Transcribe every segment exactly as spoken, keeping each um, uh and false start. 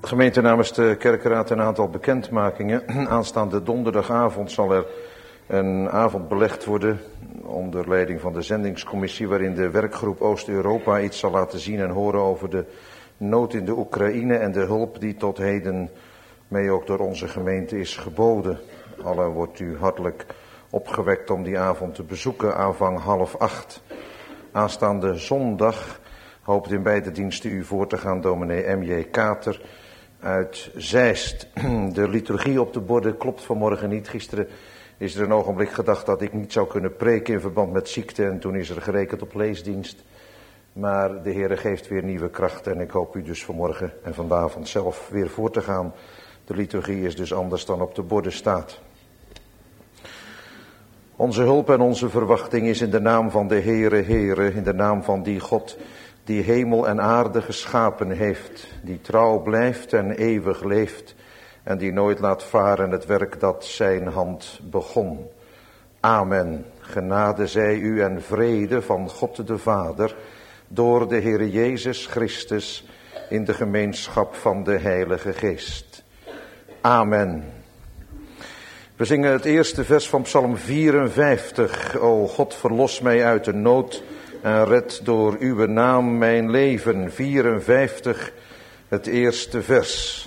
Gemeente, namens de kerkenraad een aantal bekendmakingen. Aanstaande donderdagavond zal er een avond belegd worden onder leiding van de zendingscommissie, waarin de werkgroep Oost-Europa iets zal laten zien en horen over de nood in de Oekraïne en de hulp die tot heden mee ook door onze gemeente is geboden. Allen wordt u hartelijk opgewekt om die avond te bezoeken, aanvang half acht. Aanstaande zondag hoopt in beide diensten u voor te gaan dominee M J Kater uit Zeist. De liturgie op de borden klopt vanmorgen niet. Gisteren is er een ogenblik gedacht dat ik niet zou kunnen preken in verband met ziekte en toen is er gerekend op leesdienst. Maar de Heere geeft weer nieuwe kracht en ik hoop u dus vanmorgen en vanavond zelf weer voor te gaan. De liturgie is dus anders dan op de borden staat. Onze hulp en onze verwachting is in de naam van de Heere, Heere, in de naam van die God die hemel en aarde geschapen heeft, die trouw blijft en eeuwig leeft en die nooit laat varen het werk dat zijn hand begon. Amen. Genade zij u en vrede van God de Vader door de Heere Jezus Christus in de gemeenschap van de Heilige Geest. Amen. We zingen het eerste vers van Psalm vierenvijftig. O God, verlos mij uit de nood en red door uw naam mijn leven. vierenvijftig, het eerste vers.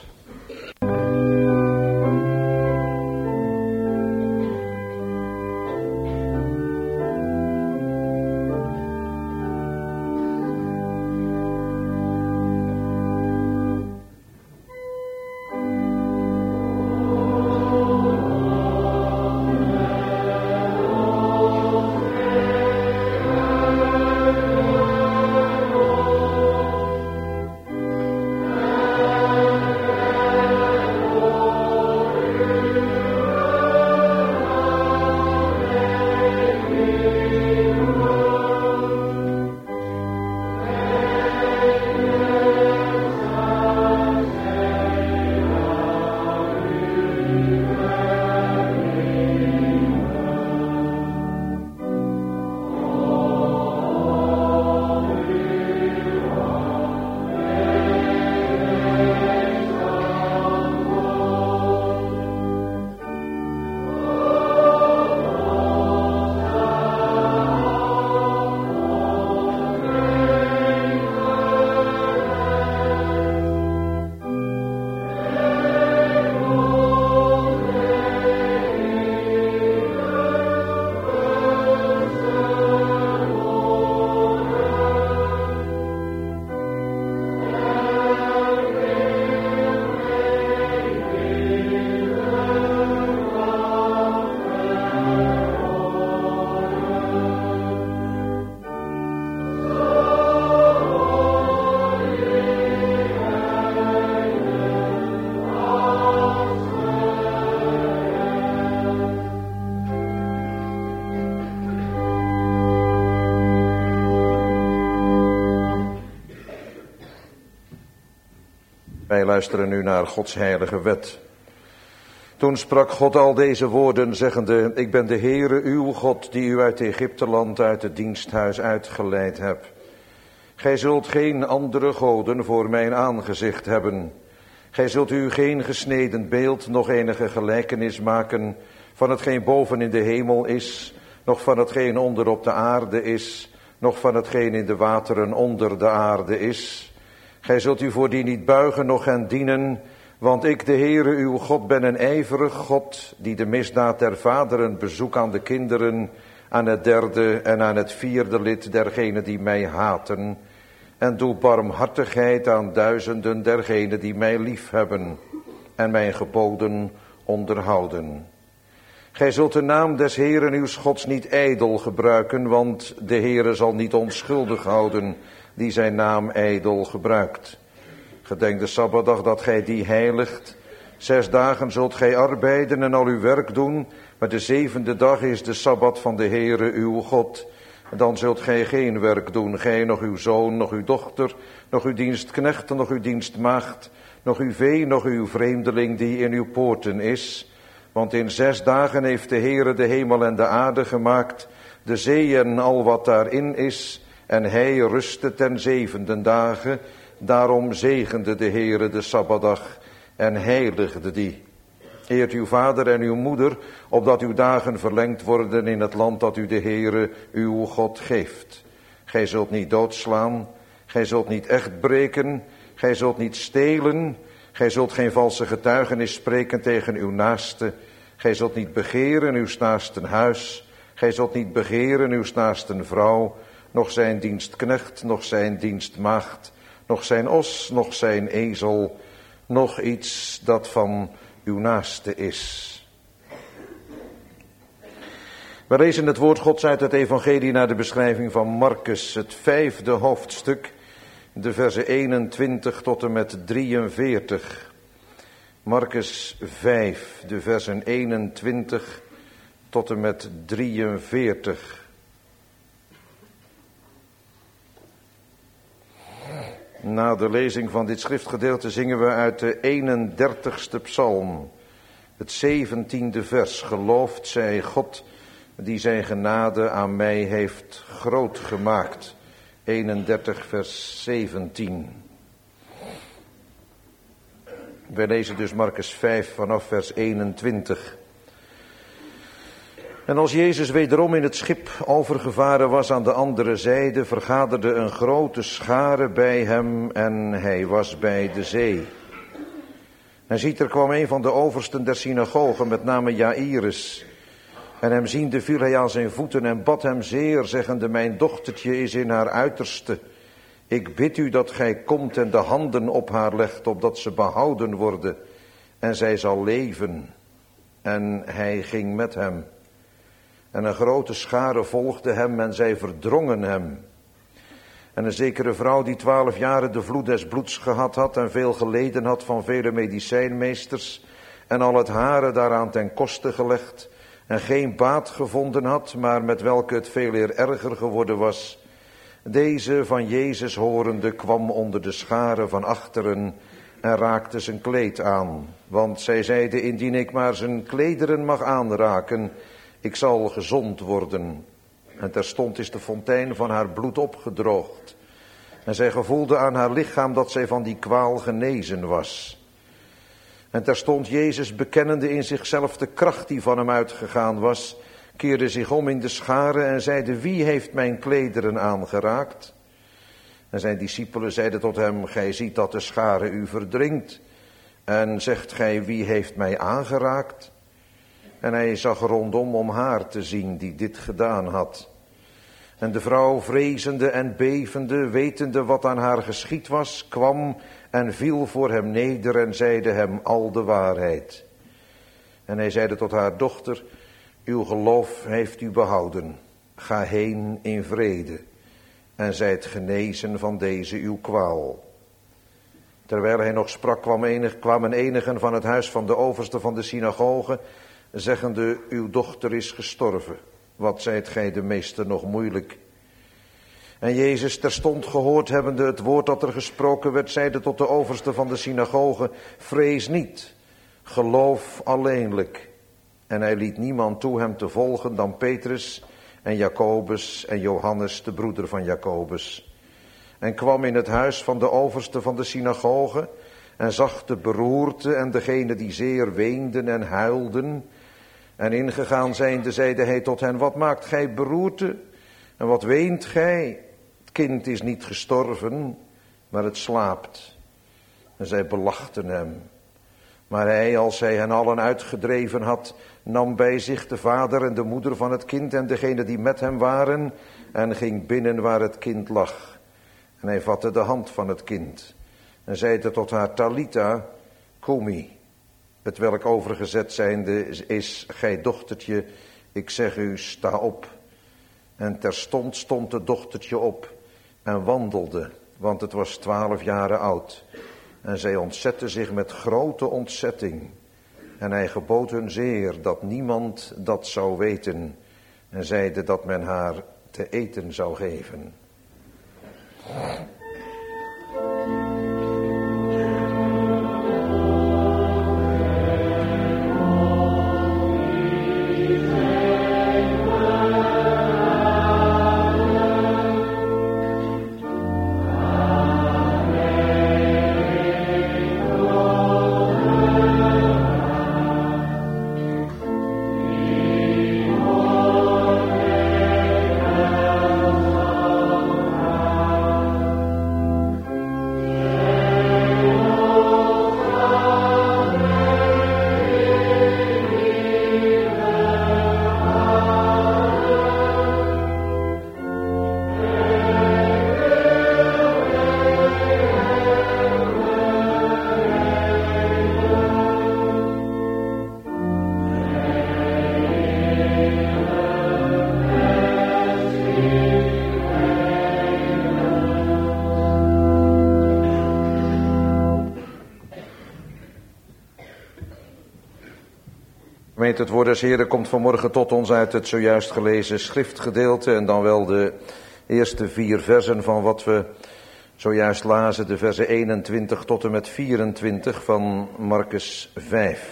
Wij luisteren nu naar Gods heilige wet. Toen sprak God al deze woorden, zeggende: Ik ben de Heere uw God, die u uit Egypteland, uit het diensthuis uitgeleid heb. Gij zult geen andere goden voor mijn aangezicht hebben. Gij zult u geen gesneden beeld, nog enige gelijkenis maken van hetgeen boven in de hemel is, noch van hetgeen onder op de aarde is, noch van hetgeen in de wateren onder de aarde is. Gij zult u voor die niet buigen, noch hen dienen, want ik, de Heere uw God, ben een ijverig God, die de misdaad der vaderen bezoek aan de kinderen, aan het derde en aan het vierde lid dergenen die mij haten, en doe barmhartigheid aan duizenden dergenen die mij liefhebben en mijn geboden onderhouden. Gij zult de naam des Heeren uws Gods niet ijdel gebruiken, want de Heere zal niet onschuldig houden die zijn naam ijdel gebruikt. Gedenk de Sabbatdag dat gij die heiligt. Zes dagen zult gij arbeiden en al uw werk doen, maar de zevende dag is de Sabbat van de Heere uw God. En dan zult gij geen werk doen, gij, nog uw zoon, nog uw dochter, nog uw dienstknecht, nog uw dienstmaagd, nog uw vee, nog uw vreemdeling die in uw poorten is. Want in zes dagen heeft de Heere de hemel en de aarde gemaakt, de zee en al wat daarin is, en hij rustte ten zevende dagen. Daarom zegende de Heere de Sabbatdag en heiligde die. Eert uw vader en uw moeder, opdat uw dagen verlengd worden in het land dat u de Heere uw God geeft. Gij zult niet doodslaan, gij zult niet echt breken, gij zult niet stelen, gij zult geen valse getuigenis spreken tegen uw naaste, gij zult niet begeren uw naasten huis, gij zult niet begeren uw naasten vrouw, nog zijn dienstknecht, nog zijn dienstmaagd, nog zijn os, nog zijn ezel, nog iets dat van uw naaste is. We lezen het woord Gods uit het evangelie naar de beschrijving van Marcus, het vijfde hoofdstuk, de versen eenentwintig tot en met drieënveertig. Marcus vijf, de versen eenentwintig tot en met drieënveertig. Na de lezing van dit schriftgedeelte zingen we uit de eenendertigste psalm, het zeventiende vers. Geloofd zij God die zijn genade aan mij heeft groot gemaakt. eenendertig vers zeventien. Wij lezen dus Marcus vijf vanaf vers eenentwintig. En als Jezus wederom in het schip overgevaren was aan de andere zijde, vergaderde een grote schare bij hem en hij was bij de zee. En ziet, er kwam een van de oversten der synagogen, met name Jairus. En hem ziende viel hij aan zijn voeten en bad hem zeer, zeggende, mijn dochtertje is in haar uiterste. Ik bid u dat gij komt en de handen op haar legt, opdat ze behouden worden en zij zal leven. En hij ging met hem. En een grote schare volgde hem en zij verdrongen hem. En een zekere vrouw die twaalf jaren de vloed des bloeds gehad had en veel geleden had van vele medicijnmeesters en al het hare daaraan ten koste gelegd en geen baat gevonden had, maar met welke het veel eer erger geworden was. Deze van Jezus horende kwam onder de schare van achteren en raakte zijn kleed aan. Want zij zeide, indien ik maar zijn klederen mag aanraken, ik zal gezond worden. En terstond is de fontein van haar bloed opgedroogd. En zij gevoelde aan haar lichaam dat zij van die kwaal genezen was. En terstond Jezus, bekennende in zichzelf de kracht die van hem uitgegaan was, keerde zich om in de schare en zeide, wie heeft mijn klederen aangeraakt? En zijn discipelen zeiden tot hem, gij ziet dat de schare u verdringt. En zegt gij, wie heeft mij aangeraakt? En hij zag rondom om haar te zien die dit gedaan had. En de vrouw, vrezende en bevende, wetende wat aan haar geschied was, kwam en viel voor hem neder en zeide hem al de waarheid. En hij zeide tot haar, dochter, uw geloof heeft u behouden. Ga heen in vrede en zijt genezen van deze uw kwaal. Terwijl hij nog sprak, kwam enig, kwamen enigen van het huis van de overste van de synagoge, zeggende, uw dochter is gestorven. Wat zijt gij de meester nog moeilijk? En Jezus, terstond gehoord hebbende het woord dat er gesproken werd, zeide tot de overste van de synagoge, vrees niet, geloof alleenlijk. En hij liet niemand toe hem te volgen dan Petrus en Jacobus en Johannes, de broeder van Jacobus. En kwam in het huis van de overste van de synagoge en zag de beroerte en degene die zeer weenden en huilden. En ingegaan zijnde zeide hij tot hen, wat maakt gij beroerte en wat weent gij? Het kind is niet gestorven, maar het slaapt. En zij belachten hem. Maar hij, als hij hen allen uitgedreven had, nam bij zich de vader en de moeder van het kind en degene die met hem waren en ging binnen waar het kind lag. En hij vatte de hand van het kind en zeide tot haar, Talita, kumi. Het welk overgezet zijnde is, gij dochtertje, ik zeg u, sta op. En terstond stond het dochtertje op en wandelde, want het was twaalf jaren oud. En zij ontzette zich met grote ontzetting. En hij gebood hun zeer dat niemand dat zou weten. En zeide dat men haar te eten zou geven. Amen. Gemeente, het woord des Heren komt vanmorgen tot ons uit het zojuist gelezen schriftgedeelte en dan wel de eerste vier versen van wat we zojuist lazen, de versen eenentwintig tot en met vierentwintig van Markus vijf.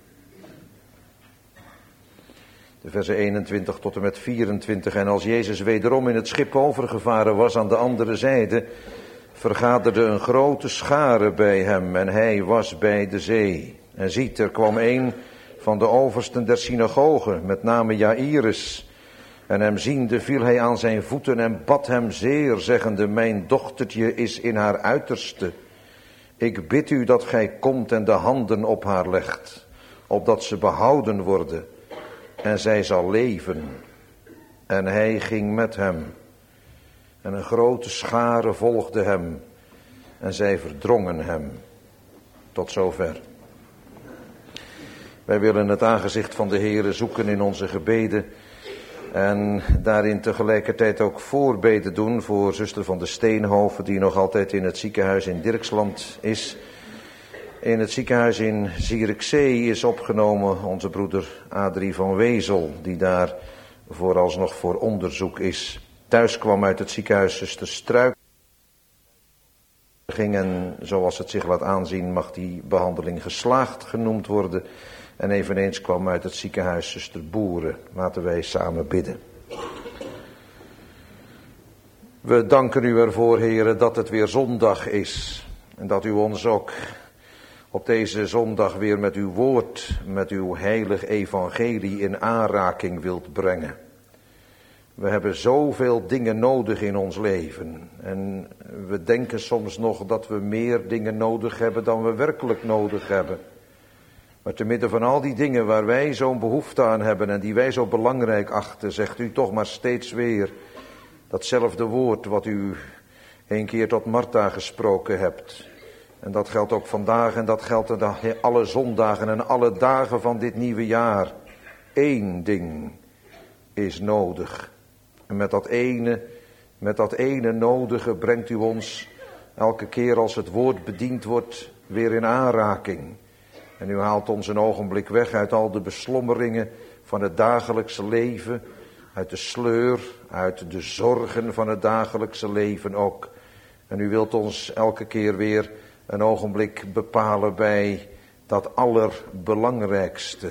De versen eenentwintig tot en met vierentwintig. En als Jezus wederom in het schip overgevaren was aan de andere zijde, vergaderde een grote schare bij hem en hij was bij de zee. En ziet, er kwam een van de oversten der synagoge, met name Jairus. En hem ziende viel hij aan zijn voeten en bad hem zeer, zeggende, mijn dochtertje is in haar uiterste. Ik bid u dat gij komt en de handen op haar legt, opdat ze behouden worden en zij zal leven. En hij ging met hem. En een grote schare volgde hem en zij verdrongen hem. Tot zover. Wij willen het aangezicht van de Heere zoeken in onze gebeden en daarin tegelijkertijd ook voorbeden doen voor zuster van de Steenhoven, die nog altijd in het ziekenhuis in Dirksland is. In het ziekenhuis in Zierikzee is opgenomen onze broeder Adrie van Wezel, die daar vooralsnog voor onderzoek is. Thuis kwam uit het ziekenhuis zuster Struik. En zoals het zich laat aanzien mag die behandeling geslaagd genoemd worden. En eveneens kwam uit het ziekenhuis zuster Boeren. Laten wij samen bidden. We danken u ervoor, Heere, dat het weer zondag is. En dat u ons ook op deze zondag weer met uw woord, met uw heilig evangelie in aanraking wilt brengen. We hebben zoveel dingen nodig in ons leven. En we denken soms nog dat we meer dingen nodig hebben dan we werkelijk nodig hebben. Maar te midden van al die dingen waar wij zo'n behoefte aan hebben en die wij zo belangrijk achten, zegt u toch maar steeds weer datzelfde woord wat u een keer tot Martha gesproken hebt. En dat geldt ook vandaag en dat geldt alle zondagen en alle dagen van dit nieuwe jaar. Eén ding is nodig. En met dat ene, met dat ene nodige brengt u ons elke keer als het woord bediend wordt weer in aanraking. En u haalt ons een ogenblik weg uit al de beslommeringen van het dagelijkse leven, uit de sleur, uit de zorgen van het dagelijkse leven ook. En u wilt ons elke keer weer een ogenblik bepalen bij dat allerbelangrijkste.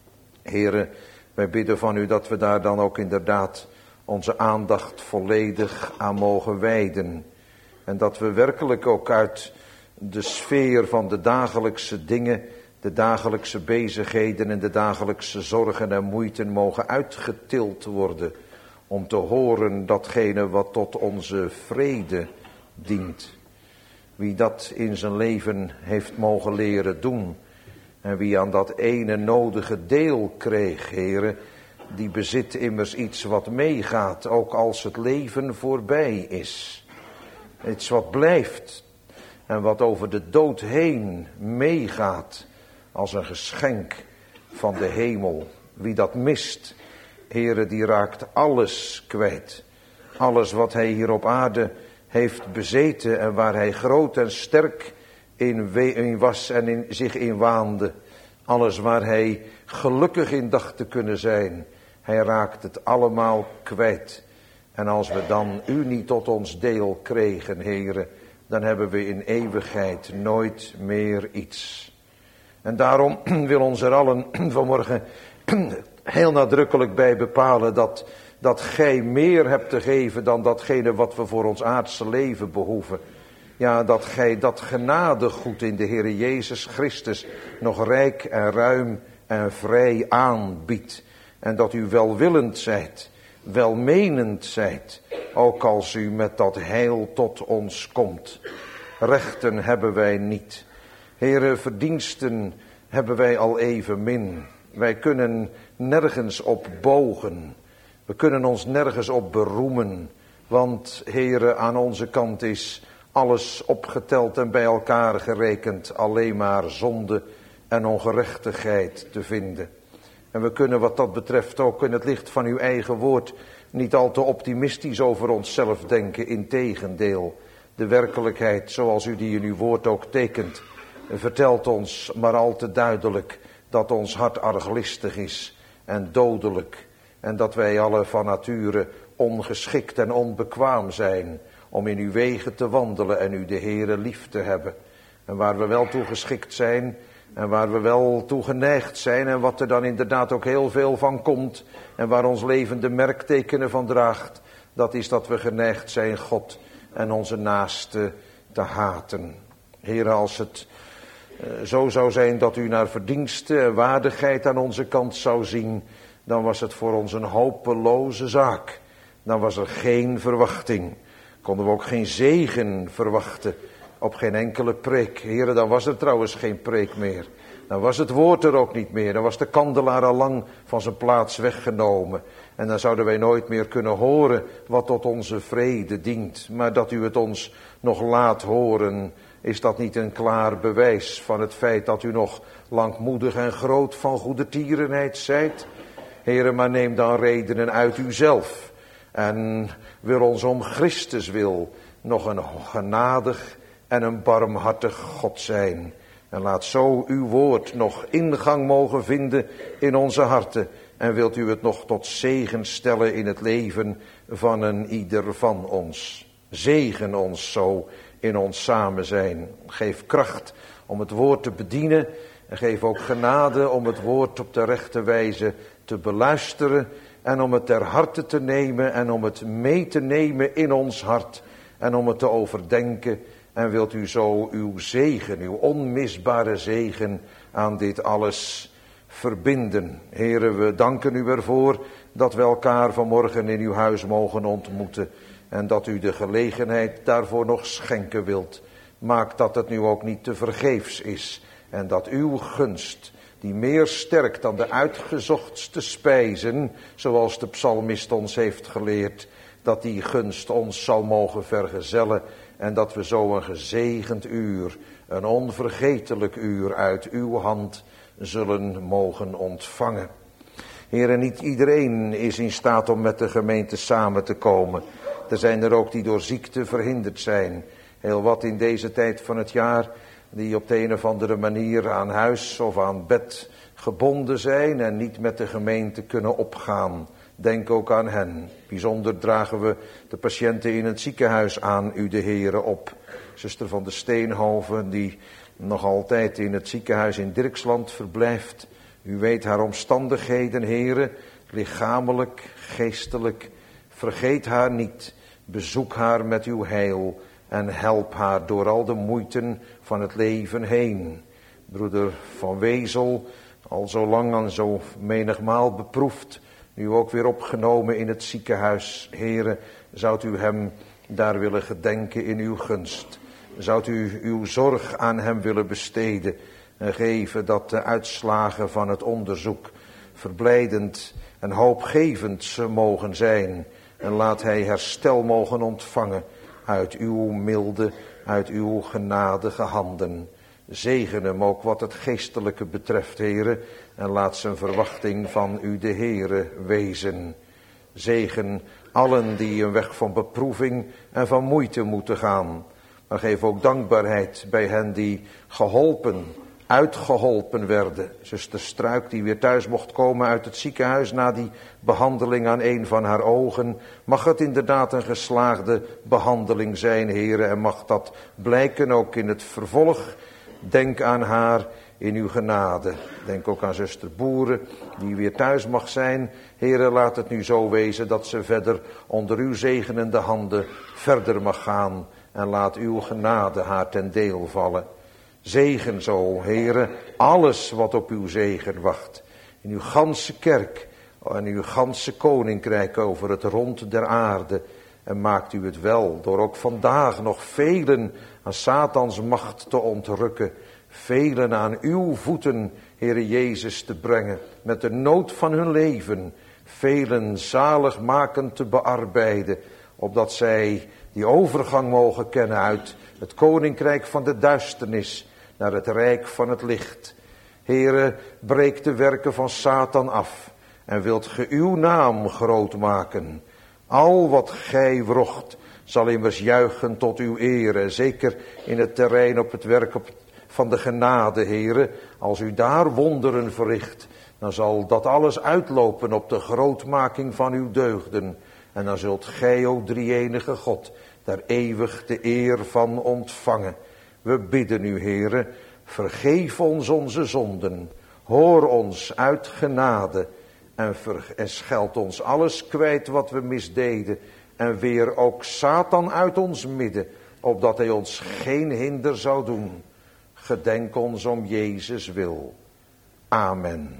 Here, wij bidden van u dat we daar dan ook inderdaad onze aandacht volledig aan mogen wijden. En dat we werkelijk ook uit de sfeer van de dagelijkse dingen, de dagelijkse bezigheden en de dagelijkse zorgen en moeiten mogen uitgetild worden. Om te horen datgene wat tot onze vrede dient. Wie dat in zijn leven heeft mogen leren doen. En wie aan dat ene nodige deel kreeg, Heere, die bezit immers iets wat meegaat, ook als het leven voorbij is. Iets wat blijft en wat over de dood heen meegaat als een geschenk van de hemel. Wie dat mist, Heere, die raakt alles kwijt. Alles wat hij hier op aarde heeft bezeten en waar hij groot en sterk in, we- in was en in, zich in waande. Alles waar hij gelukkig in dacht te kunnen zijn. Hij raakt het allemaal kwijt. En als we dan u niet tot ons deel kregen, Heere, dan hebben we in eeuwigheid nooit meer iets. En daarom wil ons er allen vanmorgen heel nadrukkelijk bij bepalen dat, dat gij meer hebt te geven dan datgene wat we voor ons aardse leven behoeven. Ja, dat gij dat genadegoed in de Heere Jezus Christus nog rijk en ruim en vrij aanbiedt. En dat u welwillend zijt, welmenend zijt, ook als u met dat heil tot ons komt. Rechten hebben wij niet. Heere, verdiensten hebben wij al evenmin. Wij kunnen nergens op bogen. We kunnen ons nergens op beroemen. Want, Heere, aan onze kant is alles opgeteld en bij elkaar gerekend. Alleen maar zonde en ongerechtigheid te vinden. En we kunnen wat dat betreft ook in het licht van uw eigen woord niet al te optimistisch over onszelf denken. Integendeel, de werkelijkheid zoals u die in uw woord ook tekent, vertelt ons maar al te duidelijk dat ons hart arglistig is en dodelijk. En dat wij alle van nature ongeschikt en onbekwaam zijn om in uw wegen te wandelen en u de Heere lief te hebben. En waar we wel toe geschikt zijn en waar we wel toe geneigd zijn en wat er dan inderdaad ook heel veel van komt en waar ons leven de merktekenen van draagt, dat is dat we geneigd zijn God en onze naaste te haten. Heere, als het uh, zo zou zijn dat u naar verdienste en waardigheid aan onze kant zou zien, dan was het voor ons een hopeloze zaak. Dan was er geen verwachting. Konden we ook geen zegen verwachten op geen enkele preek. Heere, dan was er trouwens geen preek meer. Dan was het woord er ook niet meer. Dan was de kandelaar al lang van zijn plaats weggenomen. En dan zouden wij nooit meer kunnen horen wat tot onze vrede dient. Maar dat u het ons nog laat horen, is dat niet een klaar bewijs van het feit dat u nog langmoedig en groot van goede tierenheid zijt? Heere, maar neem dan redenen uit uzelf. En wil ons om Christus wil nog een genadig en een barmhartig God zijn. En laat zo uw woord nog ingang mogen vinden in onze harten. En wilt u het nog tot zegen stellen in het leven van een ieder van ons. Zegen ons zo in ons samen zijn. Geef kracht om het woord te bedienen. En geef ook genade om het woord op de rechte wijze te beluisteren. En om het ter harte te nemen en om het mee te nemen in ons hart. En om het te overdenken. En wilt u zo uw zegen, uw onmisbare zegen aan dit alles verbinden. Heren, we danken u ervoor dat we elkaar vanmorgen in uw huis mogen ontmoeten. En dat u de gelegenheid daarvoor nog schenken wilt. Maak dat het nu ook niet te vergeefs is. En dat uw gunst, die meer sterkt dan de uitgezochtste spijzen, zoals de psalmist ons heeft geleerd, dat die gunst ons zal mogen vergezellen. En dat we zo een gezegend uur, een onvergetelijk uur uit uw hand zullen mogen ontvangen. Heren, niet iedereen is in staat om met de gemeente samen te komen. Er zijn er ook die door ziekte verhinderd zijn. Heel wat in deze tijd van het jaar, die op de een of andere manier aan huis of aan bed gebonden zijn en niet met de gemeente kunnen opgaan. Denk ook aan hen. Bijzonder dragen we de patiënten in het ziekenhuis aan u de Heere op. Zuster van de Steenhoven, die nog altijd in het ziekenhuis in Dirksland verblijft. U weet haar omstandigheden, Heere, lichamelijk, geestelijk. Vergeet haar niet. Bezoek haar met uw heil en help haar door al de moeiten van het leven heen. Broeder Van Wezel, al zo lang en zo menigmaal beproefd, nu ook weer opgenomen in het ziekenhuis. Heere, zoudt u hem daar willen gedenken in uw gunst. Zoudt u uw zorg aan hem willen besteden en geven dat de uitslagen van het onderzoek verblijdend en hoopgevend mogen zijn. En laat hij herstel mogen ontvangen uit uw milde, uit uw genadige handen. Zegen hem ook wat het geestelijke betreft, Heere, en laat zijn verwachting van u de Heere wezen. Zegen allen die een weg van beproeving en van moeite moeten gaan. Maar geef ook dankbaarheid bij hen die geholpen, uitgeholpen werden. Zuster Struik die weer thuis mocht komen uit het ziekenhuis na die behandeling aan een van haar ogen. Mag het inderdaad een geslaagde behandeling zijn, Heere, en mag dat blijken ook in het vervolg. Denk aan haar in uw genade. Denk ook aan zuster Boeren, die weer thuis mag zijn. Heere, laat het nu zo wezen dat ze verder onder uw zegenende handen verder mag gaan. En laat uw genade haar ten deel vallen. Zegen zo, Heere, alles wat op uw zegen wacht. In uw ganse kerk en uw ganse koninkrijk over het rond der aarde. En maakt u het wel door ook vandaag nog velen aan Satans macht te ontrukken. Velen aan uw voeten, Heere Jezus, te brengen met de nood van hun leven. Velen zaligmakend te bearbeiden, opdat zij die overgang mogen kennen uit het koninkrijk van de duisternis naar het rijk van het licht. Heere, breek de werken van Satan af en wilt ge uw naam groot maken. Al wat gij wrocht zal immers juichen tot uw ere, zeker in het terrein op het werk op van de genade, Heere. Als u daar wonderen verricht, dan zal dat alles uitlopen op de grootmaking van uw deugden. En dan zult gij, o drie-enige God, daar eeuwig de eer van ontvangen. We bidden u, Heere, vergeef ons onze zonden. Hoor ons uit genade en, ver, en scheld ons alles kwijt wat we misdeden. En weer ook Satan uit ons midden, opdat hij ons geen hinder zou doen. Gedenk ons om Jezus wil. Amen.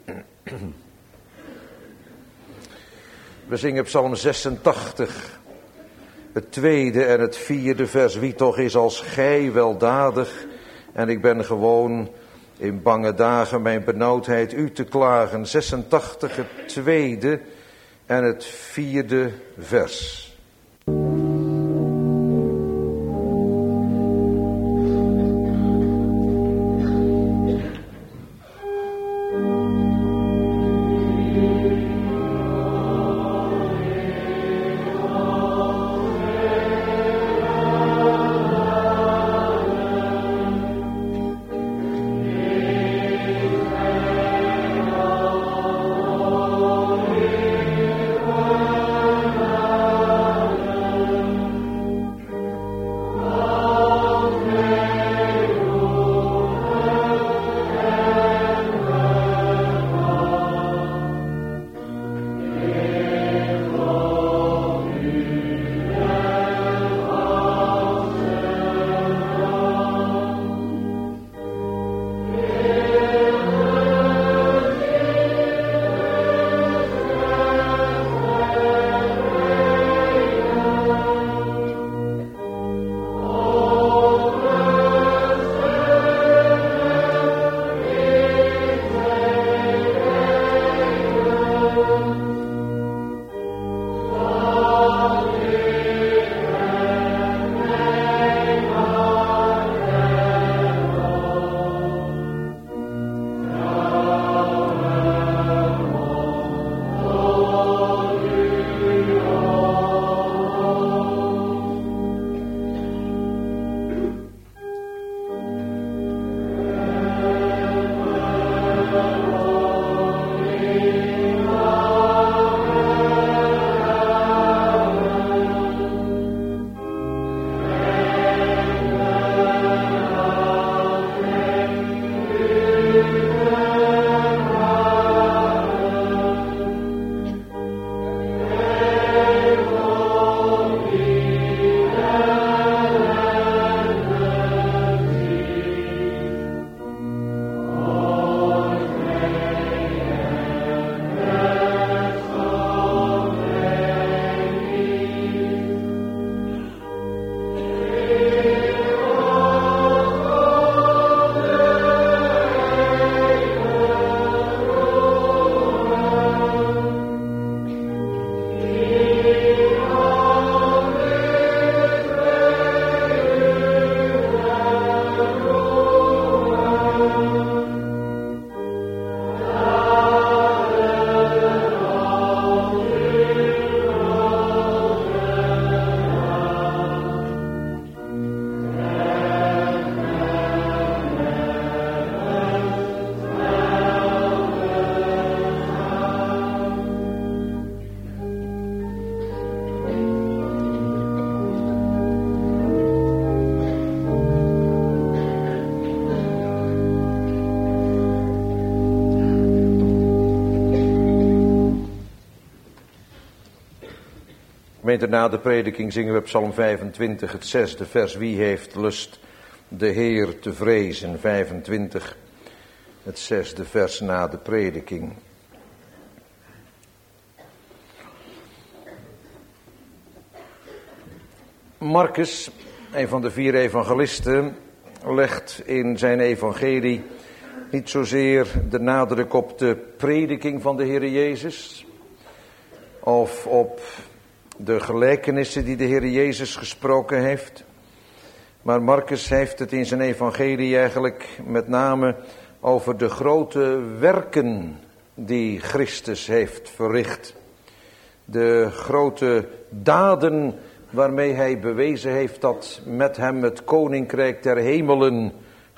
We zingen Psalm zesentachtig, het tweede en het vierde vers. Wie toch is als gij weldadig, en ik ben gewoon in bange dagen mijn benauwdheid u te klagen. zesentachtig, het tweede en het vierde vers. Gemeente, na de prediking zingen we Psalm vijfentwintig, het zesde vers. Wie heeft lust de Heer te vrezen? vijfentwintig, het zesde vers na de prediking. Marcus, een van de vier evangelisten, legt in zijn evangelie niet zozeer de nadruk op de prediking van de Heer Jezus, of op de gelijkenissen die de Heer Jezus gesproken heeft. Maar Marcus heeft het in zijn evangelie eigenlijk met name over de grote werken die Christus heeft verricht. De grote daden waarmee hij bewezen heeft dat met hem het koninkrijk der hemelen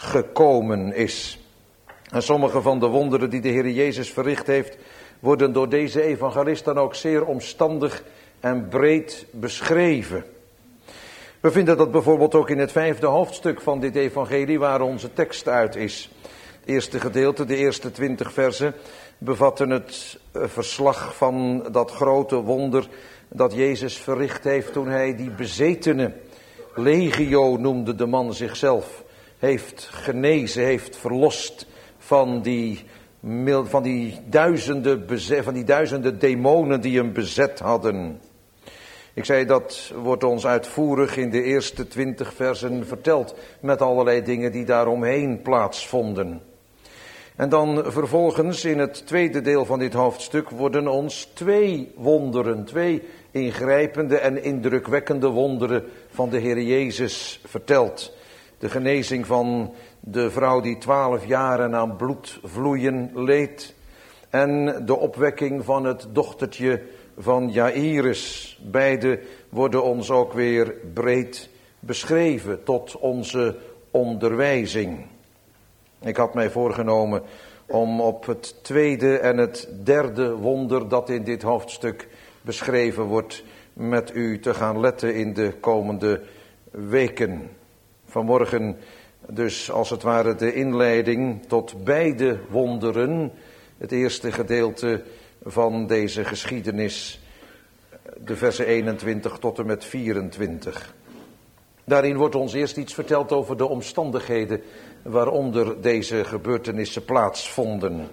gekomen is. En sommige van de wonderen die de Heer Jezus verricht heeft, worden door deze evangelist dan ook zeer omstandig en breed beschreven. We vinden dat bijvoorbeeld ook in het vijfde hoofdstuk van dit evangelie, waar onze tekst uit is. Het eerste gedeelte, de eerste twintig versen, bevatten het verslag van dat grote wonder dat Jezus verricht heeft toen hij die bezetene, legio noemde de man zichzelf, heeft genezen, heeft verlost van die, van die, duizenden, van die duizenden demonen die hem bezet hadden. Ik zei, dat wordt ons uitvoerig in de eerste twintig versen verteld, met allerlei dingen die daaromheen plaatsvonden. En dan vervolgens in het tweede deel van dit hoofdstuk worden ons twee wonderen, twee ingrijpende en indrukwekkende wonderen van de Heer Jezus verteld. De genezing van de vrouw die twaalf jaren aan bloedvloeien leed en de opwekking van het dochtertje van Jairus. Beide worden ons ook weer breed beschreven tot onze onderwijzing. Ik had mij voorgenomen om op het tweede en het derde wonder dat in dit hoofdstuk beschreven wordt met u te gaan letten in de komende weken. Vanmorgen dus als het ware de inleiding tot beide wonderen, het eerste gedeelte van deze geschiedenis, de versen eenentwintig tot en met vierentwintig. Daarin wordt ons eerst iets verteld over de omstandigheden waaronder deze gebeurtenissen plaatsvonden.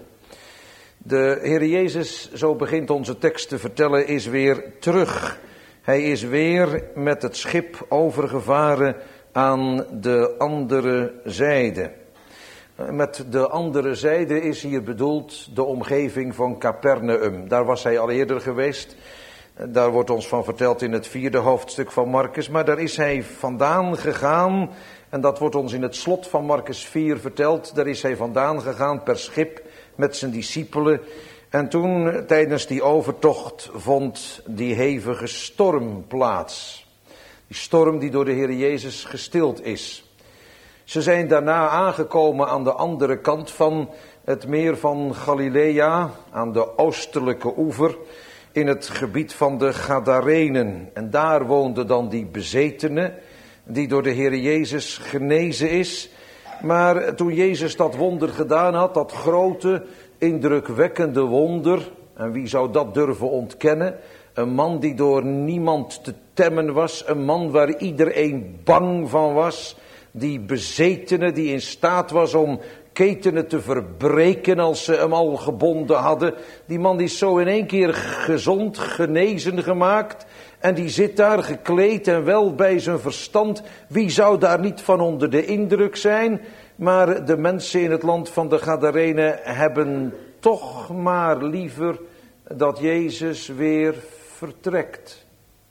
De Heer Jezus, zo begint onze tekst te vertellen, is weer terug. Hij is weer met het schip overgevaren aan de andere zijde. Met de andere zijde is hier bedoeld de omgeving van Capernaum. Daar was hij al eerder geweest. Daar wordt ons van verteld in het vierde hoofdstuk van Marcus. Maar daar is hij vandaan gegaan. En dat wordt ons in het slot van Marcus vier verteld. Daar is hij vandaan gegaan per schip met zijn discipelen. En toen, tijdens die overtocht, vond die hevige storm plaats. Die storm die door de Heer Jezus gestild is. Ze zijn daarna aangekomen aan de andere kant van het meer van Galilea, aan de oostelijke oever, in het gebied van de Gadarenen. En daar woonde dan die bezetene, die door de Heer Jezus genezen is. Maar toen Jezus dat wonder gedaan had, dat grote, indrukwekkende wonder, en wie zou dat durven ontkennen? Een man die door niemand te temmen was, een man waar iedereen bang van was, die bezetene, die in staat was om ketenen te verbreken als ze hem al gebonden hadden. Die man die is zo in één keer gezond, genezen gemaakt. En die zit daar gekleed en wel bij zijn verstand. Wie zou daar niet van onder de indruk zijn? Maar de mensen in het land van de Gadarenen hebben toch maar liever dat Jezus weer vertrekt.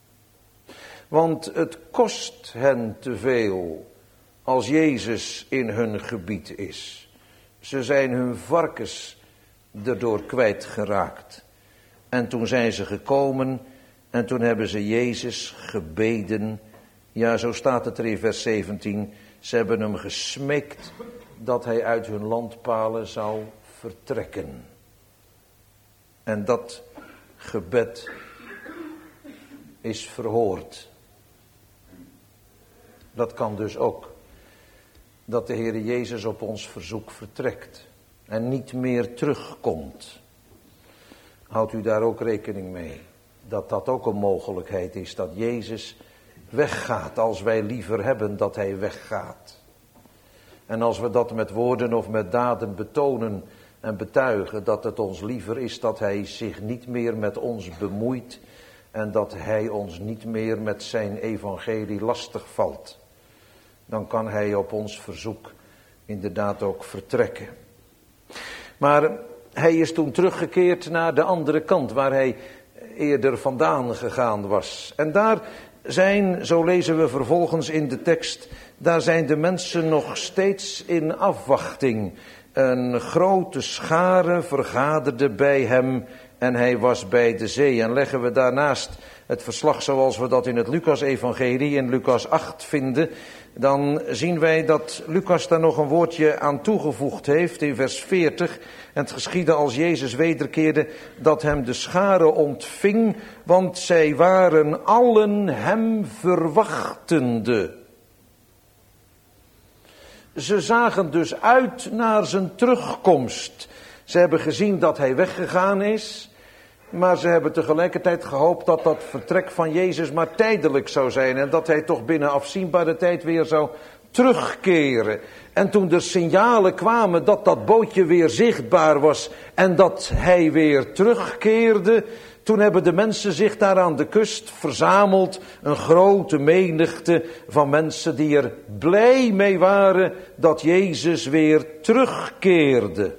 Want het kost hen te veel als Jezus in hun gebied is. Ze zijn hun varkens erdoor kwijtgeraakt. En toen zijn ze gekomen en toen hebben ze Jezus gebeden. Ja, zo staat het er in vers zeventien. Ze hebben hem gesmeekt dat hij uit hun landpalen zou vertrekken. En dat gebed is verhoord. Dat kan dus ook. Dat de Heer Jezus op ons verzoek vertrekt en niet meer terugkomt. Houdt u daar ook rekening mee? Dat dat ook een mogelijkheid is, dat Jezus weggaat als wij liever hebben dat hij weggaat. En als we dat met woorden of met daden betonen en betuigen, dat het ons liever is dat hij zich niet meer met ons bemoeit en dat hij ons niet meer met zijn evangelie lastig valt. Dan kan hij op ons verzoek inderdaad ook vertrekken. Maar hij is toen teruggekeerd naar de andere kant, waar hij eerder vandaan gegaan was. En daar zijn, zo lezen we vervolgens in de tekst, daar zijn de mensen nog steeds in afwachting. Een grote schare vergaderde bij hem en hij was bij de zee. En leggen we daarnaast het verslag zoals we dat in het Lucas-evangelie in Lucas acht vinden, dan zien wij dat Lucas daar nog een woordje aan toegevoegd heeft in vers veertig. En het geschiedde als Jezus wederkeerde dat hem de schare ontving, want zij waren allen hem verwachtende. Ze zagen dus uit naar zijn terugkomst. Ze hebben gezien dat hij weggegaan is, maar ze hebben tegelijkertijd gehoopt dat dat vertrek van Jezus maar tijdelijk zou zijn en dat hij toch binnen afzienbare tijd weer zou terugkeren. En toen er signalen kwamen dat dat bootje weer zichtbaar was en dat hij weer terugkeerde, toen hebben de mensen zich daar aan de kust verzameld, een grote menigte van mensen die er blij mee waren dat Jezus weer terugkeerde.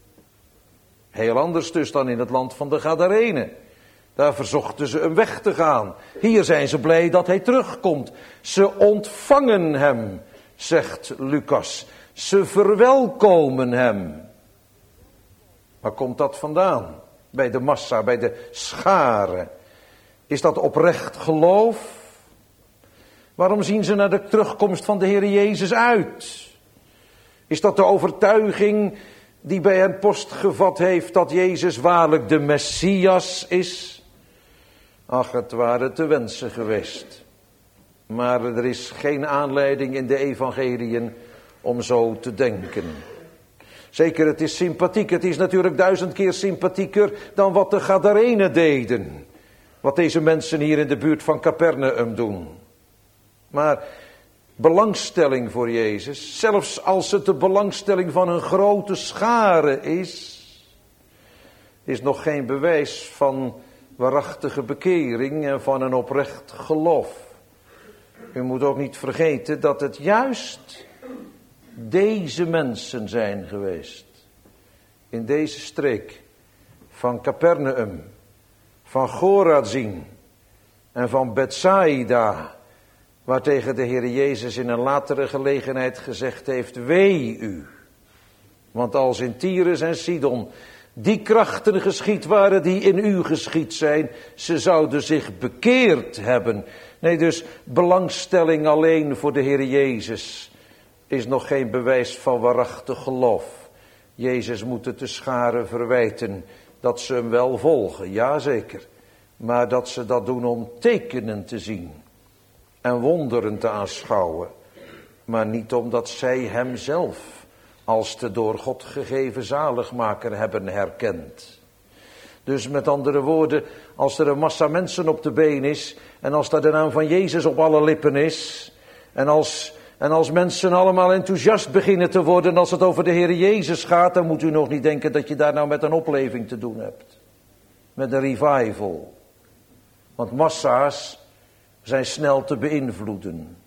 Heel anders dus dan in het land van de Gadarenen. Daar verzochten ze hem weg te gaan. Hier zijn ze blij dat hij terugkomt. Ze ontvangen hem, zegt Lucas. Ze verwelkomen hem. Waar komt dat vandaan? Bij de massa, bij de schare. Is dat oprecht geloof? Waarom zien ze naar de terugkomst van de Heer Jezus uit? Is dat de overtuiging die bij hen post gevat heeft dat Jezus waarlijk de Messias is? Ach, het waren te wensen geweest. Maar er is geen aanleiding in de evangeliën om zo te denken. Zeker, het is sympathiek. Het is natuurlijk duizend keer sympathieker dan wat de Gadarenen deden. Wat deze mensen hier in de buurt van Capernaum doen. Maar belangstelling voor Jezus, zelfs als het de belangstelling van een grote schare is, is nog geen bewijs van waarachtige bekering en van een oprecht geloof. U moet ook niet vergeten dat het juist deze mensen zijn geweest. In deze streek van Capernaum, van Chorazin en van Bethsaida, waar tegen de Heer Jezus in een latere gelegenheid gezegd heeft, wee u. Want als in Tyrus en Sidon die krachten geschied waren die in u geschied zijn, ze zouden zich bekeerd hebben. Nee, dus belangstelling alleen voor de Heer Jezus is nog geen bewijs van waarachtig geloof. Jezus moet het de schare verwijten dat ze hem wel volgen, ja zeker. Maar dat ze dat doen om tekenen te zien en wonderen te aanschouwen. Maar niet omdat zij hem zelf als de door God gegeven zaligmaker hebben herkend. Dus met andere woorden, als er een massa mensen op de been is en als daar de naam van Jezus op alle lippen is en als, en als mensen allemaal enthousiast beginnen te worden als het over de Heer Jezus gaat, dan moet u nog niet denken dat je daar nou met een opleving te doen hebt. Met een revival. Want massa's zijn snel te beïnvloeden.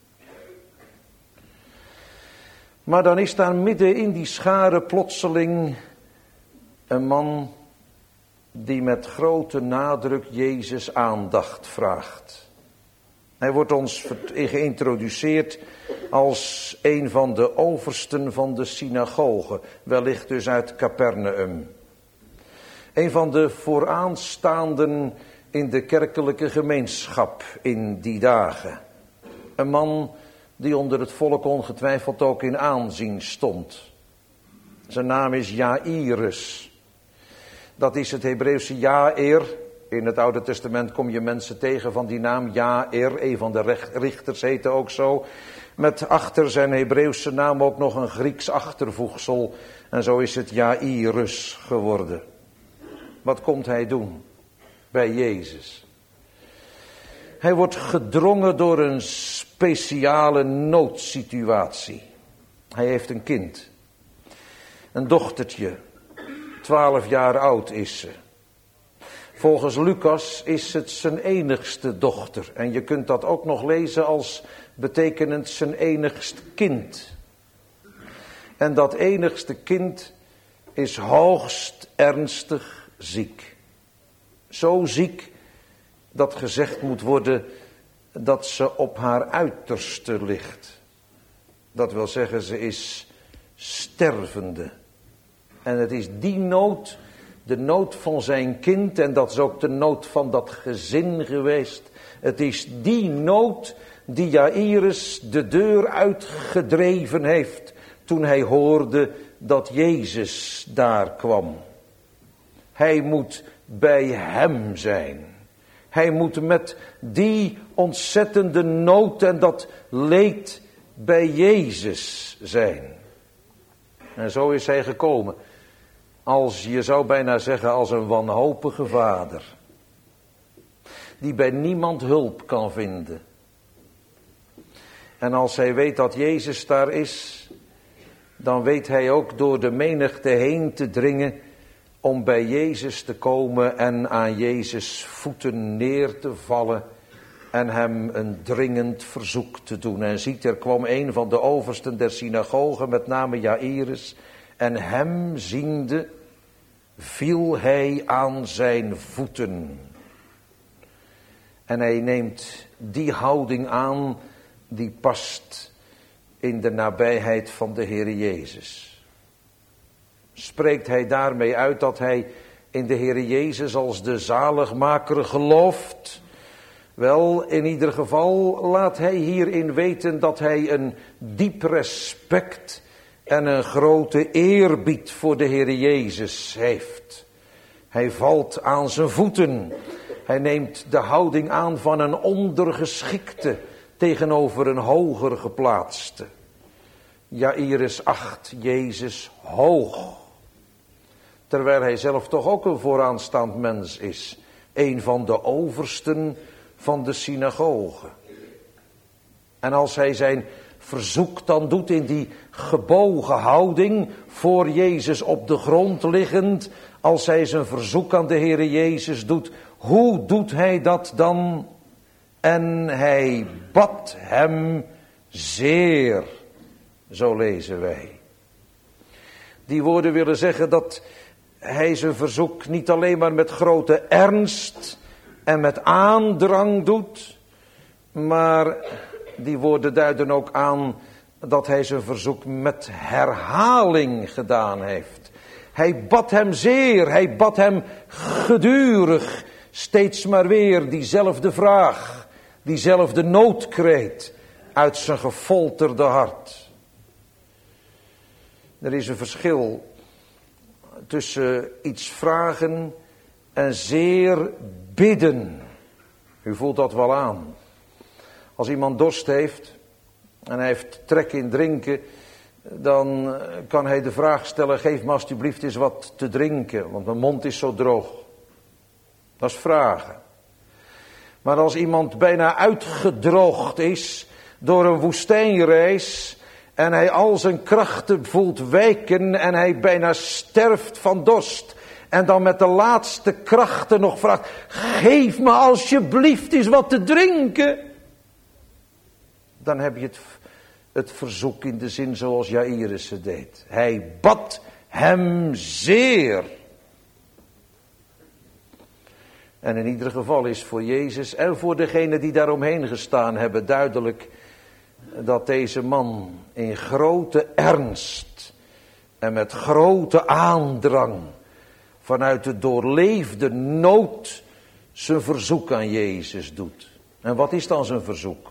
Maar dan is daar midden in die schare plotseling een man die met grote nadruk Jezus aandacht vraagt. Hij wordt ons geïntroduceerd als een van de oversten van de synagoge, wellicht dus uit Capernaum. Een van de vooraanstaanden in de kerkelijke gemeenschap in die dagen. Een man die onder het volk ongetwijfeld ook in aanzien stond. Zijn naam is Jairus. Dat is het Hebreeuwse Jair. In het Oude Testament kom je mensen tegen van die naam Jair. Een van de richters heette ook zo. Met achter zijn Hebreeuwse naam ook nog een Grieks achtervoegsel. En zo is het Jairus geworden. Wat komt hij doen bij Jezus? Hij wordt gedrongen door een speciale noodsituatie. Hij heeft een kind. Een dochtertje. Twaalf jaar oud is ze. Volgens Lucas is het zijn enigste dochter. En je kunt dat ook nog lezen als betekenend zijn enigst kind. En dat enigste kind is hoogst ernstig ziek. Zo ziek dat gezegd moet worden dat ze op haar uiterste ligt. Dat wil zeggen, ze is stervende. En het is die nood de nood van zijn kind en dat is ook de nood van dat gezin geweest. Het is die nood die Jairus de deur uitgedreven heeft toen hij hoorde dat Jezus daar kwam. Hij moet bij hem zijn. Hij moet met die ontzettende nood en dat leed bij Jezus zijn. En zo is hij gekomen. Als, je zou bijna zeggen, als een wanhopige vader. Die bij niemand hulp kan vinden. En als hij weet dat Jezus daar is, dan weet hij ook door de menigte heen te dringen om bij Jezus te komen en aan Jezus voeten neer te vallen en hem een dringend verzoek te doen. En ziet, er kwam een van de oversten der synagoge, met name Jairus, en hem ziende viel hij aan zijn voeten. En hij neemt die houding aan die past in de nabijheid van de Heer Jezus. Spreekt hij daarmee uit dat hij in de Heer Jezus als de zaligmaker gelooft? Wel, in ieder geval laat hij hierin weten dat hij een diep respect en een grote eerbied voor de Heer Jezus heeft. Hij valt aan zijn voeten. Hij neemt de houding aan van een ondergeschikte tegenover een hoger geplaatste. Jairus acht Jezus hoog. Terwijl hij zelf toch ook een vooraanstaand mens is. Een van de oversten van de synagoge. En als hij zijn verzoek dan doet in die gebogen houding, voor Jezus op de grond liggend, als hij zijn verzoek aan de Heere Jezus doet, hoe doet hij dat dan? En hij bad hem zeer, zo lezen wij. Die woorden willen zeggen dat hij zijn verzoek niet alleen maar met grote ernst en met aandrang doet, maar die woorden duiden ook aan dat hij zijn verzoek met herhaling gedaan heeft. Hij bad hem zeer, hij bad hem gedurig, steeds maar weer diezelfde vraag, diezelfde noodkreet uit zijn gefolterde hart. Er is een verschil tussen iets vragen en zeer bidden. U voelt dat wel aan. Als iemand dorst heeft en hij heeft trek in drinken, dan kan hij de vraag stellen, geef me alsjeblieft eens wat te drinken, want mijn mond is zo droog. Dat is vragen. Maar als iemand bijna uitgedroogd is door een woestijnreis en hij al zijn krachten voelt wijken en hij bijna sterft van dorst en dan met de laatste krachten nog vraagt, geef me alsjeblieft eens wat te drinken. Dan heb je het, het verzoek in de zin zoals Jairus het deed. Hij bad hem zeer. En in ieder geval is voor Jezus en voor degenen die daaromheen gestaan hebben duidelijk dat deze man in grote ernst en met grote aandrang vanuit de doorleefde nood zijn verzoek aan Jezus doet. En wat is dan zijn verzoek?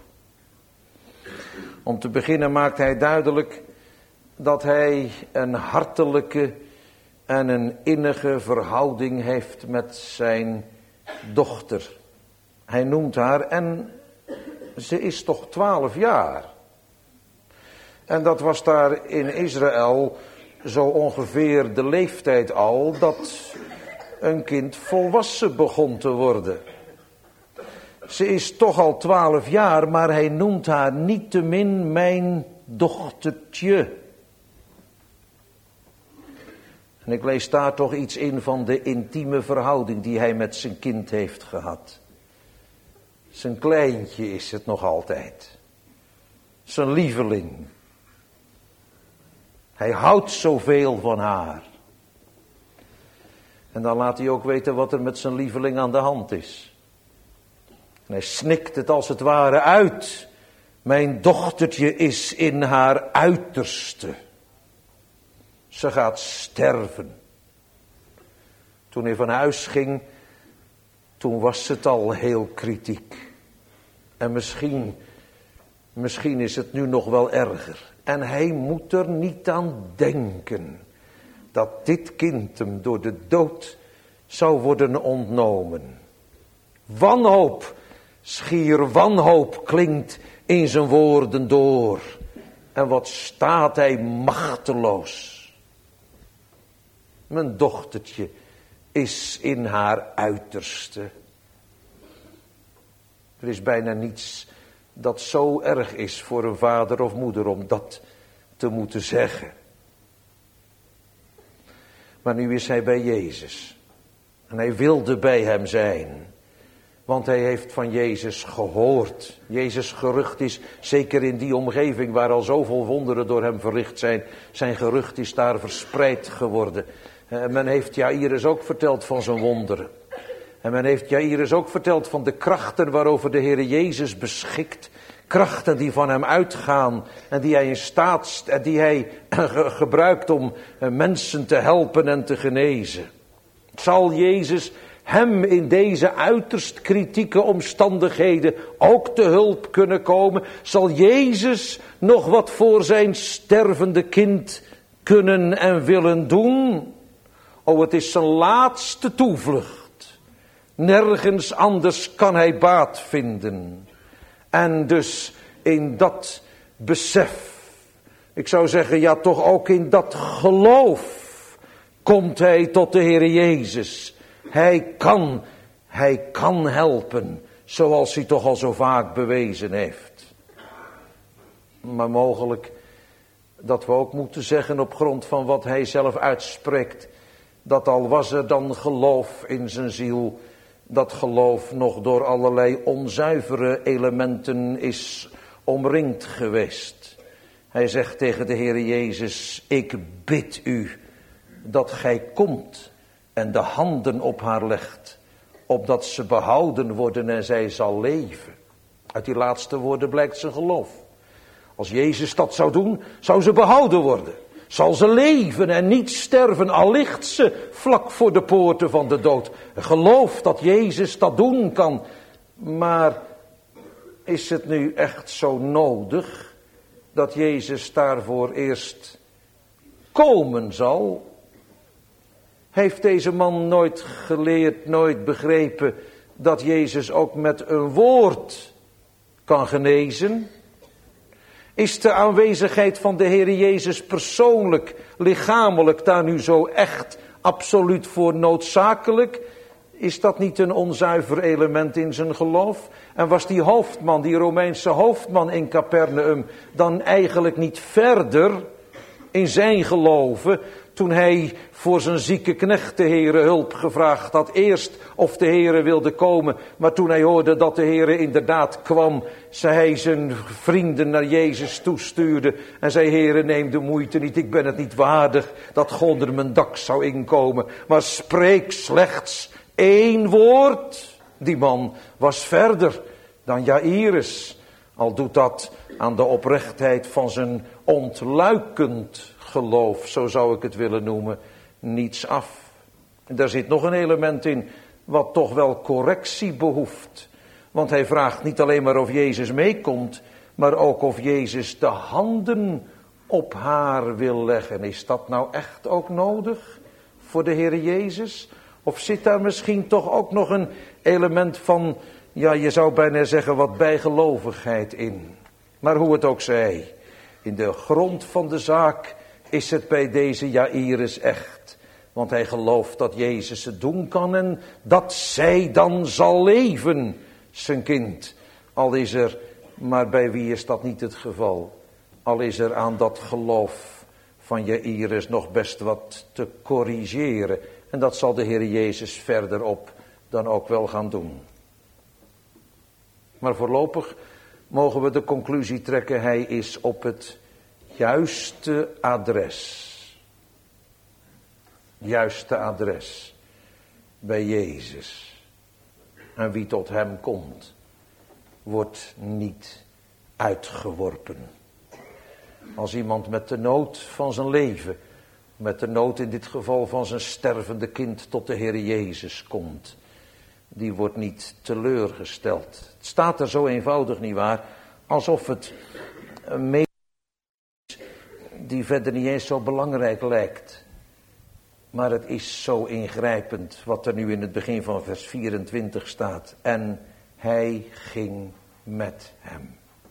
Om te beginnen maakt hij duidelijk dat hij een hartelijke en een innige verhouding heeft met zijn dochter. Hij noemt haar en ze is toch twaalf jaar. En dat was daar in Israël zo ongeveer de leeftijd al dat een kind volwassen begon te worden. Ze is toch al twaalf jaar, maar hij noemt haar niettemin mijn dochtertje. En ik lees daar toch iets in van de intieme verhouding die hij met zijn kind heeft gehad. Zijn kleintje is het nog altijd. Zijn lieveling. Hij houdt zoveel van haar. En dan laat hij ook weten wat er met zijn lieveling aan de hand is. En hij snikt het als het ware uit. Mijn dochtertje is in haar uiterste. Ze gaat sterven. Toen hij van huis ging, toen was het al heel kritiek. En misschien, misschien is het nu nog wel erger. En hij moet er niet aan denken dat dit kind hem door de dood zou worden ontnomen. Wanhoop, schier wanhoop klinkt in zijn woorden door. En wat staat hij machteloos. Mijn dochtertje is in haar uiterste. Er is bijna niets dat zo erg is voor een vader of moeder om dat te moeten zeggen. Maar nu is hij bij Jezus. En hij wilde bij hem zijn. Want hij heeft van Jezus gehoord. Jezus' gerucht is, zeker in die omgeving waar al zoveel wonderen door hem verricht zijn. Zijn gerucht is daar verspreid geworden. En men heeft Jairus ook verteld van zijn wonderen. En men heeft Jairus ook verteld van de krachten waarover de Heer Jezus beschikt. Krachten die van hem uitgaan en die hij in staat, en die hij gebruikt om mensen te helpen en te genezen. Zal Jezus hem in deze uiterst kritieke omstandigheden ook te hulp kunnen komen? Zal Jezus nog wat voor zijn stervende kind kunnen en willen doen? Oh, het is zijn laatste toevlucht. Nergens anders kan hij baat vinden. En dus in dat besef, ik zou zeggen, ja toch ook in dat geloof, komt hij tot de Heer Jezus. Hij kan, hij kan helpen, zoals hij toch al zo vaak bewezen heeft. Maar mogelijk dat we ook moeten zeggen op grond van wat hij zelf uitspreekt, dat al was er dan geloof in zijn ziel, dat geloof nog door allerlei onzuivere elementen is omringd geweest. Hij zegt tegen de Heer Jezus, ik bid u dat gij komt en de handen op haar legt, opdat ze behouden worden en zij zal leven. Uit die laatste woorden blijkt zijn geloof. Als Jezus dat zou doen, zou ze behouden worden. Zal ze leven en niet sterven, al ligt ze vlak voor de poorten van de dood. Geloof dat Jezus dat doen kan. Maar is het nu echt zo nodig dat Jezus daarvoor eerst komen zal? Heeft deze man nooit geleerd, nooit begrepen dat Jezus ook met een woord kan genezen? Is de aanwezigheid van de Heer Jezus persoonlijk, lichamelijk daar nu zo echt absoluut voor noodzakelijk? Is dat niet een onzuiver element in zijn geloof? En was die hoofdman, die Romeinse hoofdman in Capernaum, dan eigenlijk niet verder in zijn geloven, toen hij voor zijn zieke knecht de Heere hulp gevraagd had? Eerst of de Heere wilde komen, maar toen hij hoorde dat de Heere inderdaad kwam, zei hij zijn vrienden naar Jezus toestuurde en zei, Heere, neem de moeite niet, ik ben het niet waardig dat God onder mijn dak zou inkomen, maar spreek slechts één woord. Die man was verder dan Jairus, al doet dat aan de oprechtheid van zijn ontluikend geloof, zo zou ik het willen noemen, niets af. En daar zit nog een element in wat toch wel correctie behoeft. Want hij vraagt niet alleen maar of Jezus meekomt, maar ook of Jezus de handen op haar wil leggen. Is dat nou echt ook nodig voor de Heer Jezus? Of zit daar misschien toch ook nog een element van, ja, je zou bijna zeggen wat bijgelovigheid in? Maar hoe het ook zij, in de grond van de zaak is het bij deze Jairus echt. Want hij gelooft dat Jezus het doen kan en dat zij dan zal leven, zijn kind. Al is er, maar bij wie is dat niet het geval? Al is er aan dat geloof van Jairus nog best wat te corrigeren. En dat zal de Heer Jezus verderop dan ook wel gaan doen. Maar voorlopig mogen we de conclusie trekken, hij is op het juiste adres. Juiste adres bij Jezus. En wie tot hem komt, wordt niet uitgeworpen. Als iemand met de nood van zijn leven met de nood in dit geval van zijn stervende kind tot de Heer Jezus komt, die wordt niet teleurgesteld. Het staat er zo eenvoudig, nietwaar, alsof het een mening is die verder niet eens zo belangrijk lijkt. Maar het is zo ingrijpend wat er nu in het begin van vers vierentwintig staat. En hij ging met hem.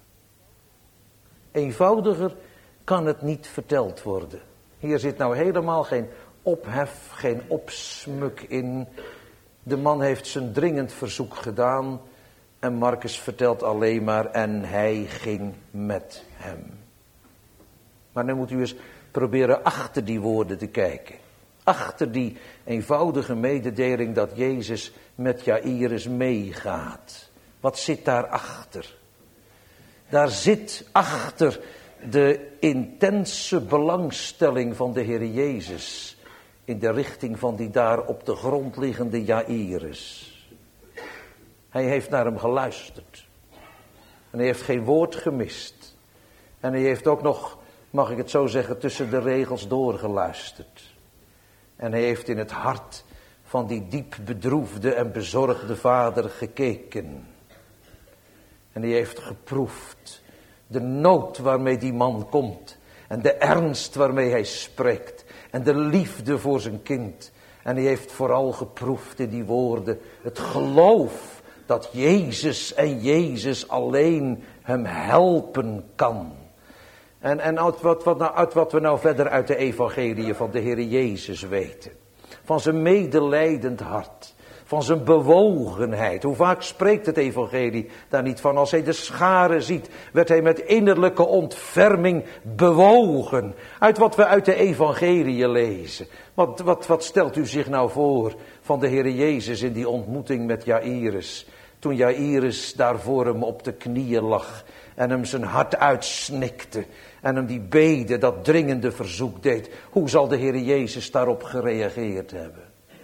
Eenvoudiger kan het niet verteld worden. Hier zit nou helemaal geen ophef, geen opsmuk in. De man heeft zijn dringend verzoek gedaan. En Marcus vertelt alleen maar, en hij ging met hem. Maar dan moet u eens proberen achter die woorden te kijken. Achter die eenvoudige mededeling dat Jezus met Jaïrus meegaat. Wat zit daarachter? Daar zit achter de intense belangstelling van de Heer Jezus in de richting van die daar op de grond liggende Jaïrus. Hij heeft naar hem geluisterd. En hij heeft geen woord gemist. En hij heeft ook nog, mag ik het zo zeggen, tussen de regels doorgeluisterd. En hij heeft in het hart van die diep bedroefde en bezorgde vader gekeken. En hij heeft geproefd de nood waarmee die man komt. En de ernst waarmee hij spreekt. En de liefde voor zijn kind. En hij heeft vooral geproefd in die woorden het geloof dat Jezus en Jezus alleen hem helpen kan. En, en uit, wat, wat nou, uit wat we nou verder uit de evangelie van de Heer Jezus weten. Van zijn medelijdend hart. Van zijn bewogenheid. Hoe vaak spreekt het evangelie daar niet van? Als hij de scharen ziet, werd hij met innerlijke ontferming bewogen. Uit wat we uit de evangelie lezen. Wat, wat, wat stelt u zich nou voor van de Heer Jezus in die ontmoeting met Jaïrus? Toen Jaïrus daar voor hem op de knieën lag en hem zijn hart uitsnikte. En hem die bede, dat dringende verzoek deed. Hoe zal de Heer Jezus daarop gereageerd hebben?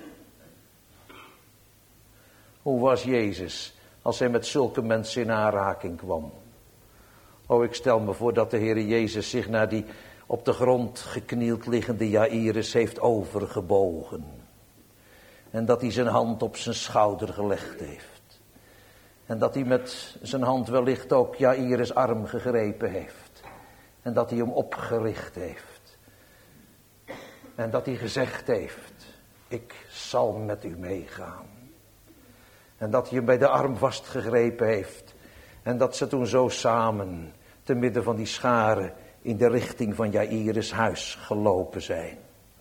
Hoe was Jezus als hij met zulke mensen in aanraking kwam? Oh, ik stel me voor dat de Heer Jezus zich naar die op de grond geknield liggende Jaïrus heeft overgebogen. En dat hij zijn hand op zijn schouder gelegd heeft. En dat hij met zijn hand wellicht ook Jaïrus' arm gegrepen heeft. En dat hij hem opgericht heeft. En dat hij gezegd heeft, ik zal met u meegaan. En dat hij hem bij de arm vastgegrepen heeft. En dat ze toen zo samen, te midden van die scharen, in de richting van Jaïrus' huis gelopen zijn.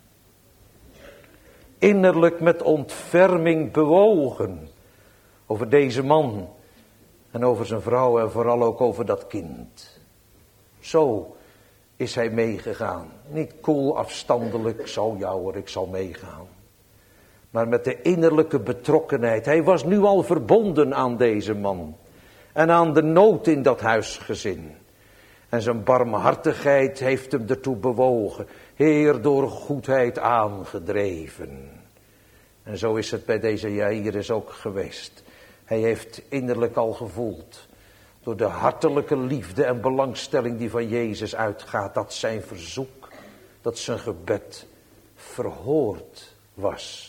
Innerlijk met ontferming bewogen over deze man en over zijn vrouw en vooral ook over dat kind. Zo is hij meegegaan. Niet koel afstandelijk, zo ja hoor, ik zal meegaan. Maar met de innerlijke betrokkenheid. Hij was nu al verbonden aan deze man. En aan de nood in dat huisgezin. En zijn barmhartigheid heeft hem ertoe bewogen. Heer, door goedheid aangedreven. En zo is het bij deze Jaïrus ook geweest. Hij heeft innerlijk al gevoeld. Door de hartelijke liefde en belangstelling die van Jezus uitgaat. Dat zijn verzoek, dat zijn gebed verhoord was.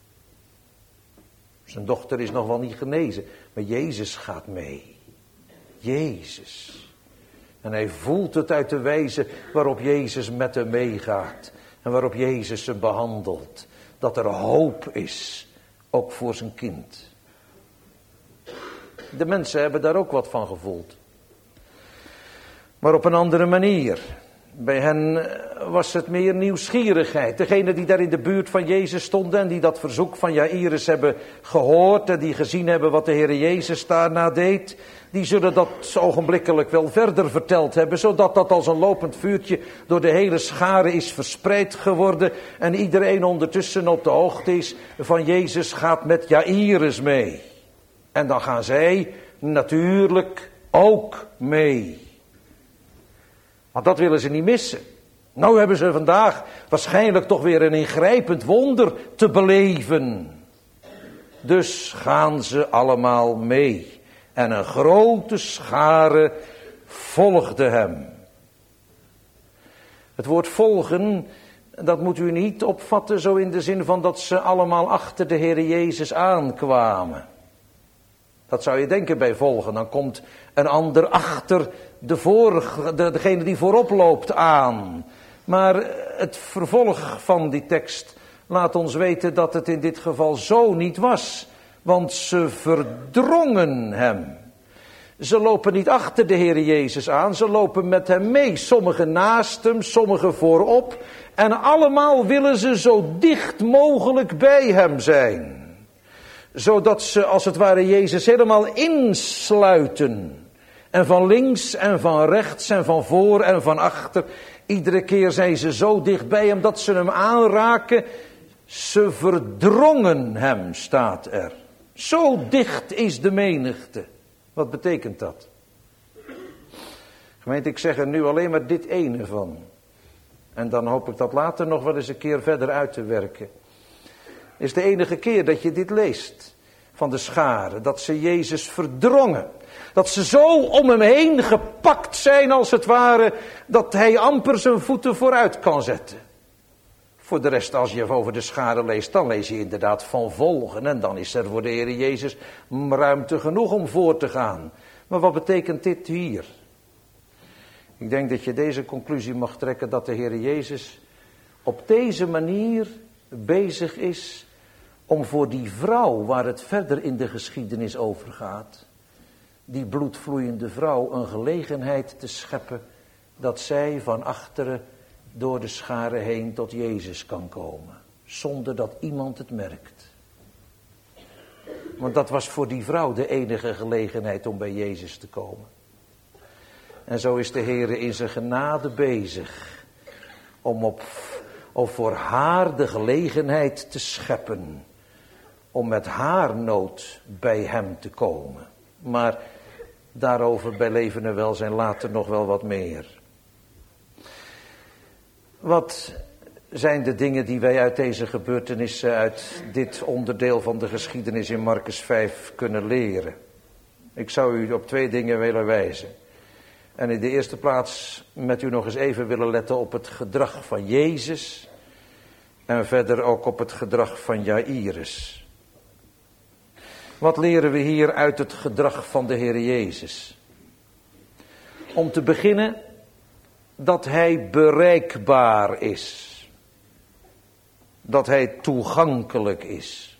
Zijn dochter is nog wel niet genezen. Maar Jezus gaat mee. Jezus. En hij voelt het uit de wijze waarop Jezus met hem meegaat. En waarop Jezus hem behandelt. Dat er hoop is. Ook voor zijn kind. De mensen hebben daar ook wat van gevoeld. Maar op een andere manier. Bij hen was het meer nieuwsgierigheid. Degenen die daar in de buurt van Jezus stonden en die dat verzoek van Jaïrus hebben gehoord en die gezien hebben wat de Heer Jezus daarna deed, die zullen dat ogenblikkelijk wel verder verteld hebben, zodat dat als een lopend vuurtje door de hele schare is verspreid geworden en iedereen ondertussen op de hoogte is van Jezus gaat met Jaïrus mee. En dan gaan zij natuurlijk ook mee. Want dat willen ze niet missen. Nou hebben ze vandaag waarschijnlijk toch weer een ingrijpend wonder te beleven. Dus gaan ze allemaal mee. En een grote schare volgde hem. Het woord volgen Dat moet u niet opvatten zo in de zin van dat ze allemaal achter de Heer Jezus aankwamen. Dat zou je denken bij volgen. Dan komt een ander achter de vorige, de, degene die voorop loopt aan. Maar het vervolg van die tekst laat ons weten dat het in dit geval zo niet was. Want ze verdrongen hem. Ze lopen niet achter de Heer Jezus aan, ze lopen met hem mee. Sommigen naast hem, sommigen voorop. En allemaal willen ze zo dicht mogelijk bij hem zijn. Zodat ze als het ware Jezus helemaal insluiten. En van links en van rechts en van voor en van achter. Iedere keer zijn ze zo dicht bij hem dat ze hem aanraken. Ze verdrongen hem, staat er. Zo dicht is de menigte. Wat betekent dat? Gemeente, ik zeg er nu alleen maar dit ene van. En dan hoop ik dat later nog wel eens een keer verder uit te werken. Is de enige keer dat je dit leest van de scharen. Dat ze Jezus verdrongen. Dat ze zo om hem heen gepakt zijn als het ware. Dat hij amper zijn voeten vooruit kan zetten. Voor de rest, als je over de scharen leest, dan lees je inderdaad van volgen. En dan is er voor de Heer Jezus ruimte genoeg om voor te gaan. Maar wat betekent dit hier? Ik denk dat je deze conclusie mag trekken dat de Heer Jezus op deze manier bezig is om voor die vrouw, waar het verder in de geschiedenis over gaat, die bloedvloeiende vrouw een gelegenheid te scheppen dat zij van achteren door de scharen heen tot Jezus kan komen. Zonder dat iemand het merkt. Want dat was voor die vrouw de enige gelegenheid om bij Jezus te komen. En zo is de Heer in zijn genade bezig. Om op, om voor haar de gelegenheid te scheppen. Om met haar nood bij hem te komen. Maar daarover bij leven en welzijn later nog wel wat meer. Wat zijn de dingen die wij uit deze gebeurtenissen, uit dit onderdeel van de geschiedenis in Markus vijf kunnen leren? Ik zou u op twee dingen willen wijzen. En in de eerste plaats met u nog eens even willen letten op het gedrag van Jezus. En verder ook op het gedrag van Jairus. Wat leren we hier uit het gedrag van de Heer Jezus? Om te beginnen dat hij bereikbaar is. Dat hij toegankelijk is.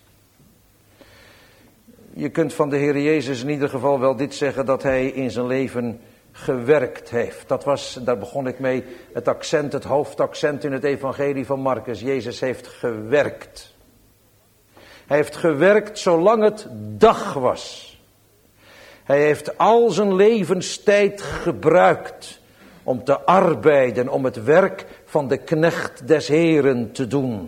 Je kunt van de Heer Jezus in ieder geval wel dit zeggen, dat hij in zijn leven gewerkt heeft. Dat was, daar begon ik mee, het accent, het hoofdaccent in het evangelie van Markus. Jezus heeft gewerkt. Hij heeft gewerkt zolang het dag was. Hij heeft al zijn levenstijd gebruikt om te arbeiden, om het werk van de knecht des Heren te doen.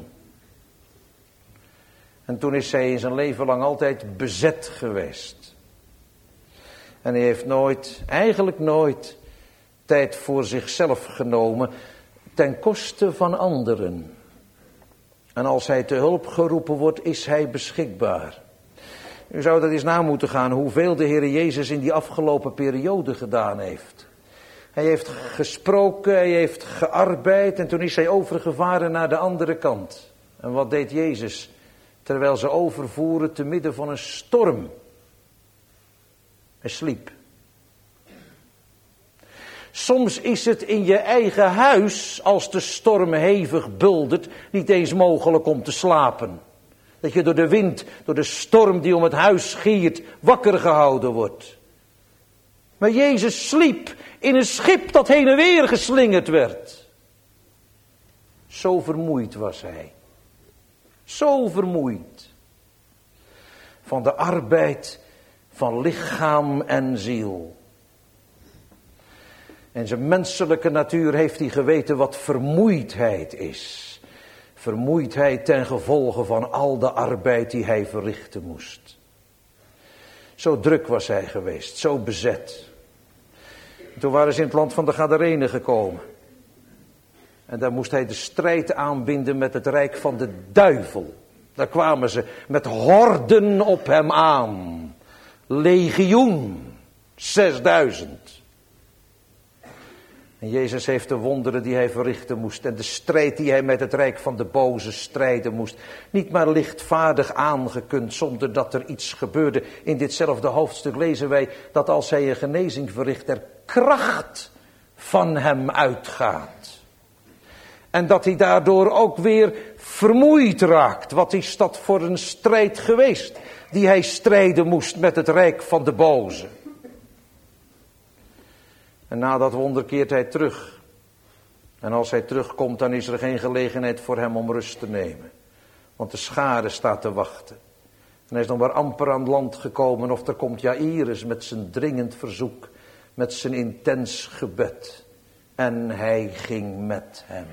En toen is hij in zijn leven lang altijd bezet geweest. En hij heeft nooit, eigenlijk nooit, tijd voor zichzelf genomen ten koste van anderen. En als hij te hulp geroepen wordt, is hij beschikbaar. U zou dat eens na moeten gaan, hoeveel de Heer Jezus in die afgelopen periode gedaan heeft. Hij heeft gesproken, hij heeft gearbeid en toen is hij overgevaren naar de andere kant. En wat deed Jezus? Terwijl ze overvoeren te midden van een storm. Hij sliep. Soms is het in je eigen huis, als de storm hevig buldert, niet eens mogelijk om te slapen. Dat je door de wind, door de storm die om het huis giert, wakker gehouden wordt. Maar Jezus sliep in een schip dat heen en weer geslingerd werd. Zo vermoeid was hij. Zo vermoeid. Van de arbeid van lichaam en ziel. En zijn menselijke natuur heeft hij geweten wat vermoeidheid is. Vermoeidheid ten gevolge van al de arbeid die hij verrichten moest. Zo druk was hij geweest, zo bezet. En toen waren ze in het land van de Gadarenen gekomen. En daar moest hij de strijd aanbinden met het rijk van de duivel. Daar kwamen ze met horden op hem aan. Legioen, zesduizend. En Jezus heeft de wonderen die hij verrichten moest en de strijd die hij met het rijk van de boze strijden moest, niet maar lichtvaardig aangekund zonder dat er iets gebeurde. In ditzelfde hoofdstuk lezen wij dat als hij een genezing verricht, er kracht van hem uitgaat. En dat hij daardoor ook weer vermoeid raakt. Wat is dat voor een strijd geweest die hij strijden moest met het rijk van de boze. En na dat wonder keert hij terug. En als hij terugkomt, dan is er geen gelegenheid voor hem om rust te nemen. Want de schare staat te wachten. En hij is nog maar amper aan het land gekomen of er komt Jairus met zijn dringend verzoek. Met zijn intens gebed. En hij ging met hem.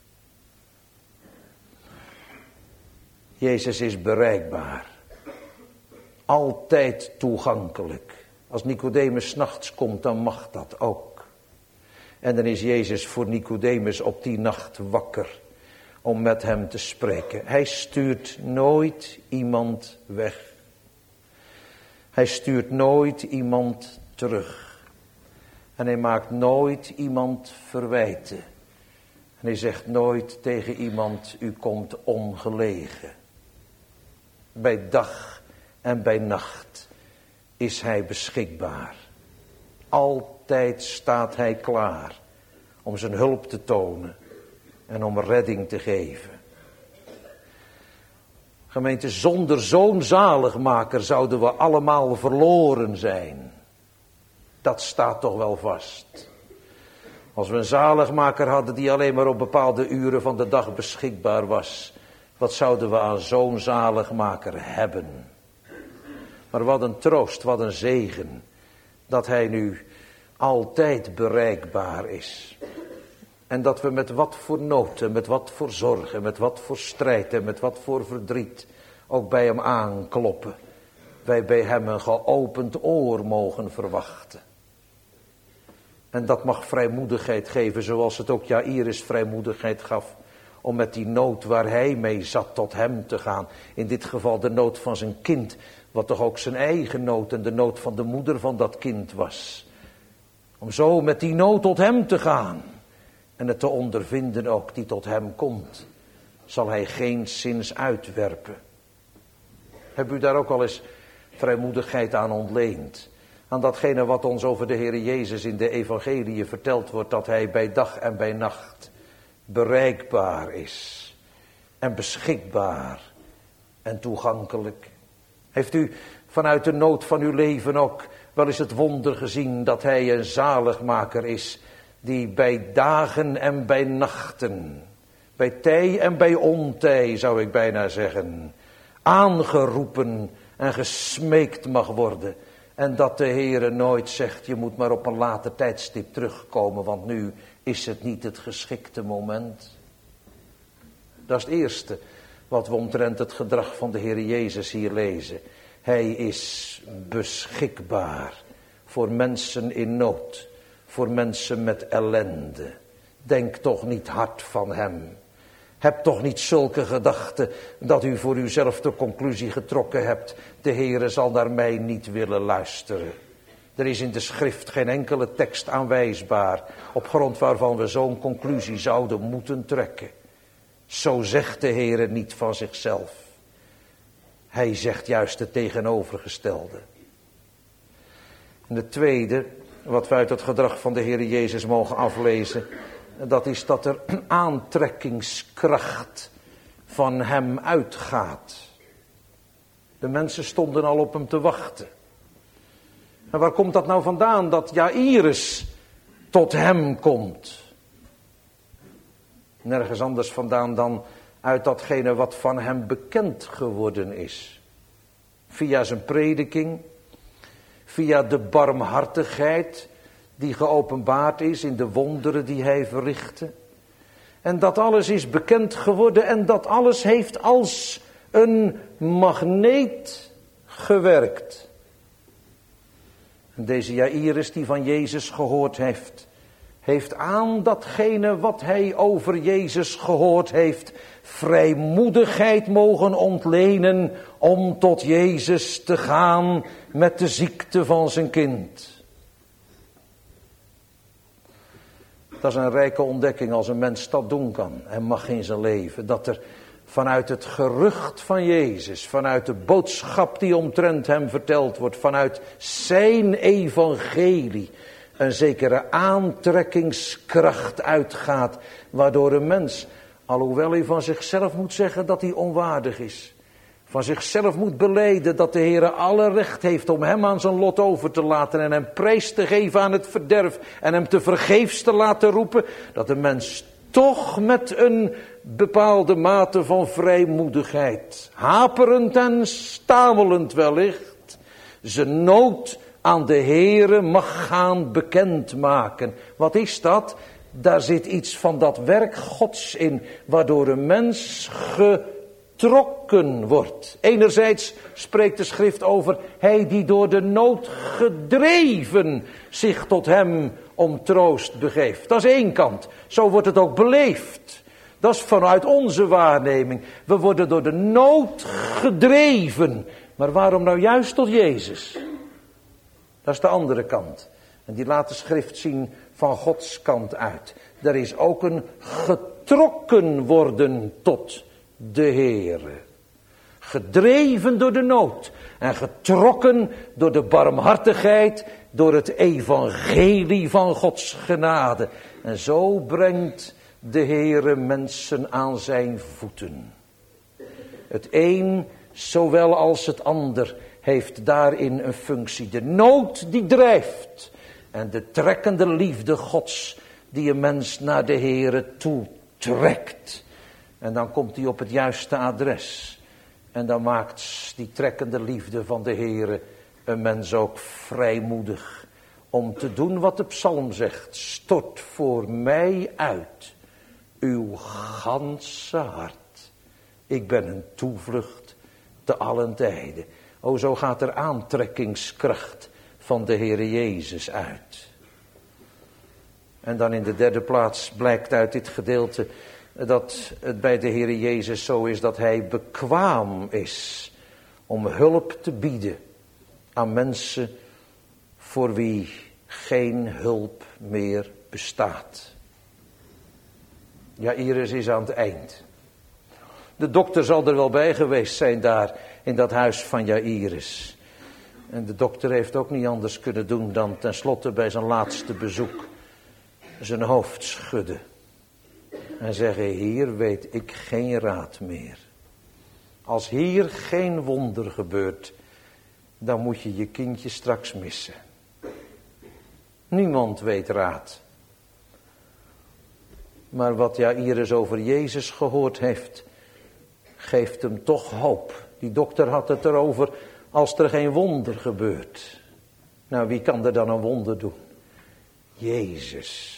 Jezus is bereikbaar. Altijd toegankelijk. Als Nicodemus 's nachts komt, dan mag dat ook. En dan is Jezus voor Nicodemus op die nacht wakker om met hem te spreken. Hij stuurt nooit iemand weg. Hij stuurt nooit iemand terug. En hij maakt nooit iemand verwijten. En hij zegt nooit tegen iemand, u komt ongelegen. Bij dag en bij nacht is hij beschikbaar. Altijd staat hij klaar om zijn hulp te tonen en om redding te geven. Gemeente, zonder zo'n zaligmaker zouden we allemaal verloren zijn. Dat staat toch wel vast. Als we een zaligmaker hadden die alleen maar op bepaalde uren van de dag beschikbaar was, wat zouden we aan zo'n zaligmaker hebben? Maar wat een troost, wat een zegen, dat hij nu altijd bereikbaar is. En dat we met wat voor nood en met wat voor zorg en met wat voor strijd en met wat voor verdriet ook bij hem aankloppen. Wij bij hem een geopend oor mogen verwachten. En dat mag vrijmoedigheid geven, zoals het ook Jairus vrijmoedigheid gaf. Om met die nood waar hij mee zat tot hem te gaan. In dit geval de nood van zijn kind. Wat toch ook zijn eigen nood en de nood van de moeder van dat kind was. Om zo met die nood tot hem te gaan. En het te ondervinden ook die tot hem komt. Zal hij geenszins uitwerpen. Heb u daar ook al eens vrijmoedigheid aan ontleend? Aan datgene wat ons over de Heer Jezus in de evangelie verteld wordt. Dat hij bij dag en bij nacht bereikbaar is. En beschikbaar. En toegankelijk. Heeft u vanuit de nood van uw leven ook wel eens het wonder gezien dat hij een zaligmaker is. Die bij dagen en bij nachten. Bij tij en bij ontij zou ik bijna zeggen. Aangeroepen en gesmeekt mag worden. En dat de Heere nooit zegt, je moet maar op een later tijdstip terugkomen, want nu is het niet het geschikte moment. Dat is het eerste wat we omtrent het gedrag van de Heere Jezus hier lezen. Hij is beschikbaar voor mensen in nood, voor mensen met ellende. Denk toch niet hard van hem. Heb toch niet zulke gedachten dat u voor uzelf de conclusie getrokken hebt. De Heere zal naar mij niet willen luisteren. Er is in de schrift geen enkele tekst aanwijsbaar op grond waarvan we zo'n conclusie zouden moeten trekken. Zo zegt de Heere niet van zichzelf. Hij zegt juist het tegenovergestelde. En het tweede, wat we uit het gedrag van de Heere Jezus mogen aflezen, dat is dat er een aantrekkingskracht van hem uitgaat. De mensen stonden al op hem te wachten. En waar komt dat nou vandaan, dat Jairus tot hem komt? Nergens anders vandaan dan uit datgene wat van hem bekend geworden is. Via zijn prediking, via de barmhartigheid die geopenbaard is in de wonderen die hij verrichtte. En dat alles is bekend geworden en dat alles heeft als een magneet gewerkt. En deze Jairus die van Jezus gehoord heeft, heeft aan datgene wat hij over Jezus gehoord heeft, vrijmoedigheid mogen ontlenen om tot Jezus te gaan met de ziekte van zijn kind. Dat is een rijke ontdekking als een mens dat doen kan en mag in zijn leven. Dat er vanuit het gerucht van Jezus, vanuit de boodschap die omtrent hem verteld wordt, vanuit zijn evangelie, een zekere aantrekkingskracht uitgaat, waardoor een mens, alhoewel hij van zichzelf moet zeggen dat hij onwaardig is, van zichzelf moet belijden dat de Heer alle recht heeft om hem aan zijn lot over te laten en hem prijs te geven aan het verderf en hem te vergeefs te laten roepen, dat de mens toch met een bepaalde mate van vrijmoedigheid, haperend en stamelend wellicht, zijn nood aan de Heere mag gaan bekendmaken. Wat is dat? Daar zit iets van dat werk Gods in, waardoor een mens getrokken wordt. Enerzijds spreekt de schrift over hij die door de nood gedreven zich tot hem om troost begeeft. Dat is één kant. Zo wordt het ook beleefd. Dat is vanuit onze waarneming. We worden door de nood gedreven. Maar waarom nou juist tot Jezus? Dat is de andere kant. En die laat de schrift zien van Gods kant uit. Er is ook een getrokken worden tot de Heere. Gedreven door de nood. En getrokken door de barmhartigheid. Door het evangelie van Gods genade. En zo brengt de Heere mensen aan zijn voeten. Het een zowel als het ander heeft daarin een functie. De nood die drijft. En de trekkende liefde Gods die een mens naar de Heere toe trekt. En dan komt hij op het juiste adres. En dan maakt die trekkende liefde van de Heere een mens ook vrijmoedig. Om te doen wat de psalm zegt. Stort voor mij uit uw ganse hart. Ik ben een toevlucht te allen tijden. O, zo gaat er aantrekkingskracht van de Heere Jezus uit. En dan in de derde plaats blijkt uit dit gedeelte dat het bij de Heere Jezus zo is dat hij bekwaam is om hulp te bieden aan mensen voor wie geen hulp meer bestaat. Jairus is aan het eind. De dokter zal er wel bij geweest zijn daar in dat huis van Jairus. En de dokter heeft ook niet anders kunnen doen dan tenslotte bij zijn laatste bezoek zijn hoofd schudden. En zeggen, hier weet ik geen raad meer. Als hier geen wonder gebeurt, dan moet je je kindje straks missen. Niemand weet raad. Maar wat Jairus over Jezus gehoord heeft, geeft hem toch hoop. Die dokter had het erover als er geen wonder gebeurt. Nou, wie kan er dan een wonder doen? Jezus.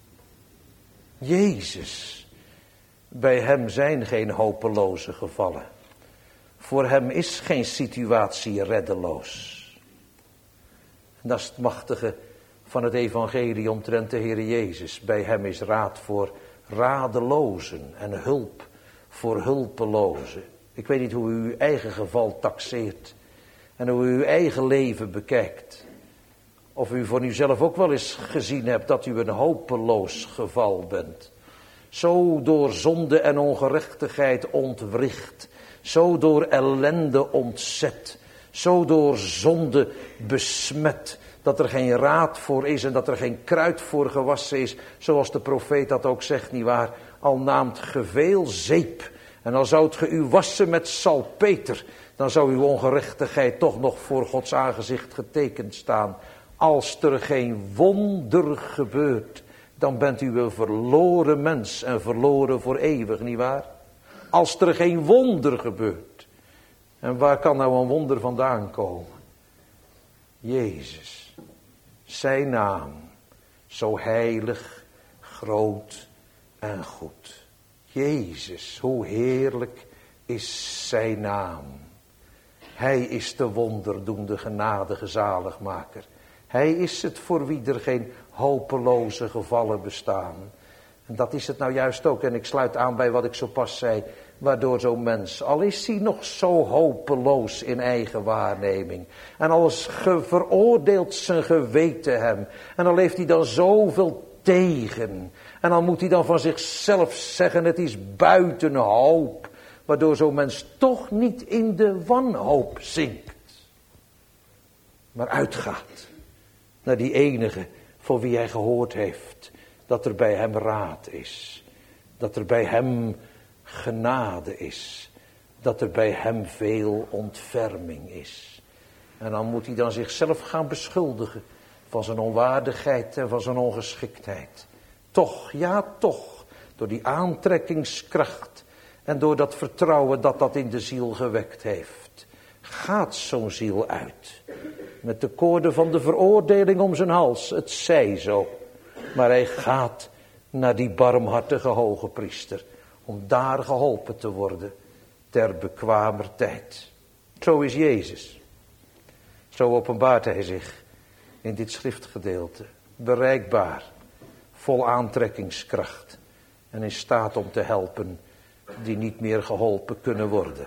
Jezus. Bij hem zijn geen hopeloze gevallen. Voor hem is geen situatie reddeloos. En dat is het machtige van het evangelie omtrent de Heer Jezus. Bij hem is raad voor radelozen en hulp voor hulpelozen. Ik weet niet hoe u uw eigen geval taxeert. En hoe u uw eigen leven bekijkt. Of u voor uzelf ook wel eens gezien hebt dat u een hopeloos geval bent. Zo door zonde en ongerechtigheid ontwricht. Zo door ellende ontzet. Zo door zonde besmet. Dat er geen raad voor is en dat er geen kruid voor gewassen is. Zoals de profeet dat ook zegt, nietwaar. Al naamt ge veel zeep. En al zou het ge u wassen met salpeter. Dan zou uw ongerechtigheid toch nog voor Gods aangezicht getekend staan. Als er geen wonder gebeurt, dan bent u een verloren mens en verloren voor eeuwig, nietwaar? Als er geen wonder gebeurt. En waar kan nou een wonder vandaan komen? Jezus. Zijn naam. Zo heilig, groot en goed. Jezus, hoe heerlijk is zijn naam. Hij is de wonderdoende genadige zaligmaker. Hij is het voor wie er geen hopeloze gevallen bestaan. En dat is het nou juist ook. En ik sluit aan bij wat ik zo pas zei. Waardoor zo'n mens, al is hij nog zo hopeloos in eigen waarneming. En al is veroordeeld zijn geweten hem. En al heeft hij dan zoveel tegen. En dan moet hij dan van zichzelf zeggen, het is buiten hoop. Waardoor zo'n mens toch niet in de wanhoop zinkt. Maar uitgaat naar die enige voor wie hij gehoord heeft. Dat er bij hem raad is. Dat er bij hem genade is. Dat er bij hem veel ontferming is. En dan moet hij dan zichzelf gaan beschuldigen van zijn onwaardigheid en van zijn ongeschiktheid. Toch, ja toch, door die aantrekkingskracht en door dat vertrouwen dat dat in de ziel gewekt heeft, gaat zo'n ziel uit. Met de koorden van de veroordeling om zijn hals, het zij zo. Maar hij gaat naar die barmhartige hoge priester, om daar geholpen te worden ter bekwamer tijd. Zo is Jezus. Zo openbaart hij zich in dit schriftgedeelte. Bereikbaar, vol aantrekkingskracht en in staat om te helpen die niet meer geholpen kunnen worden.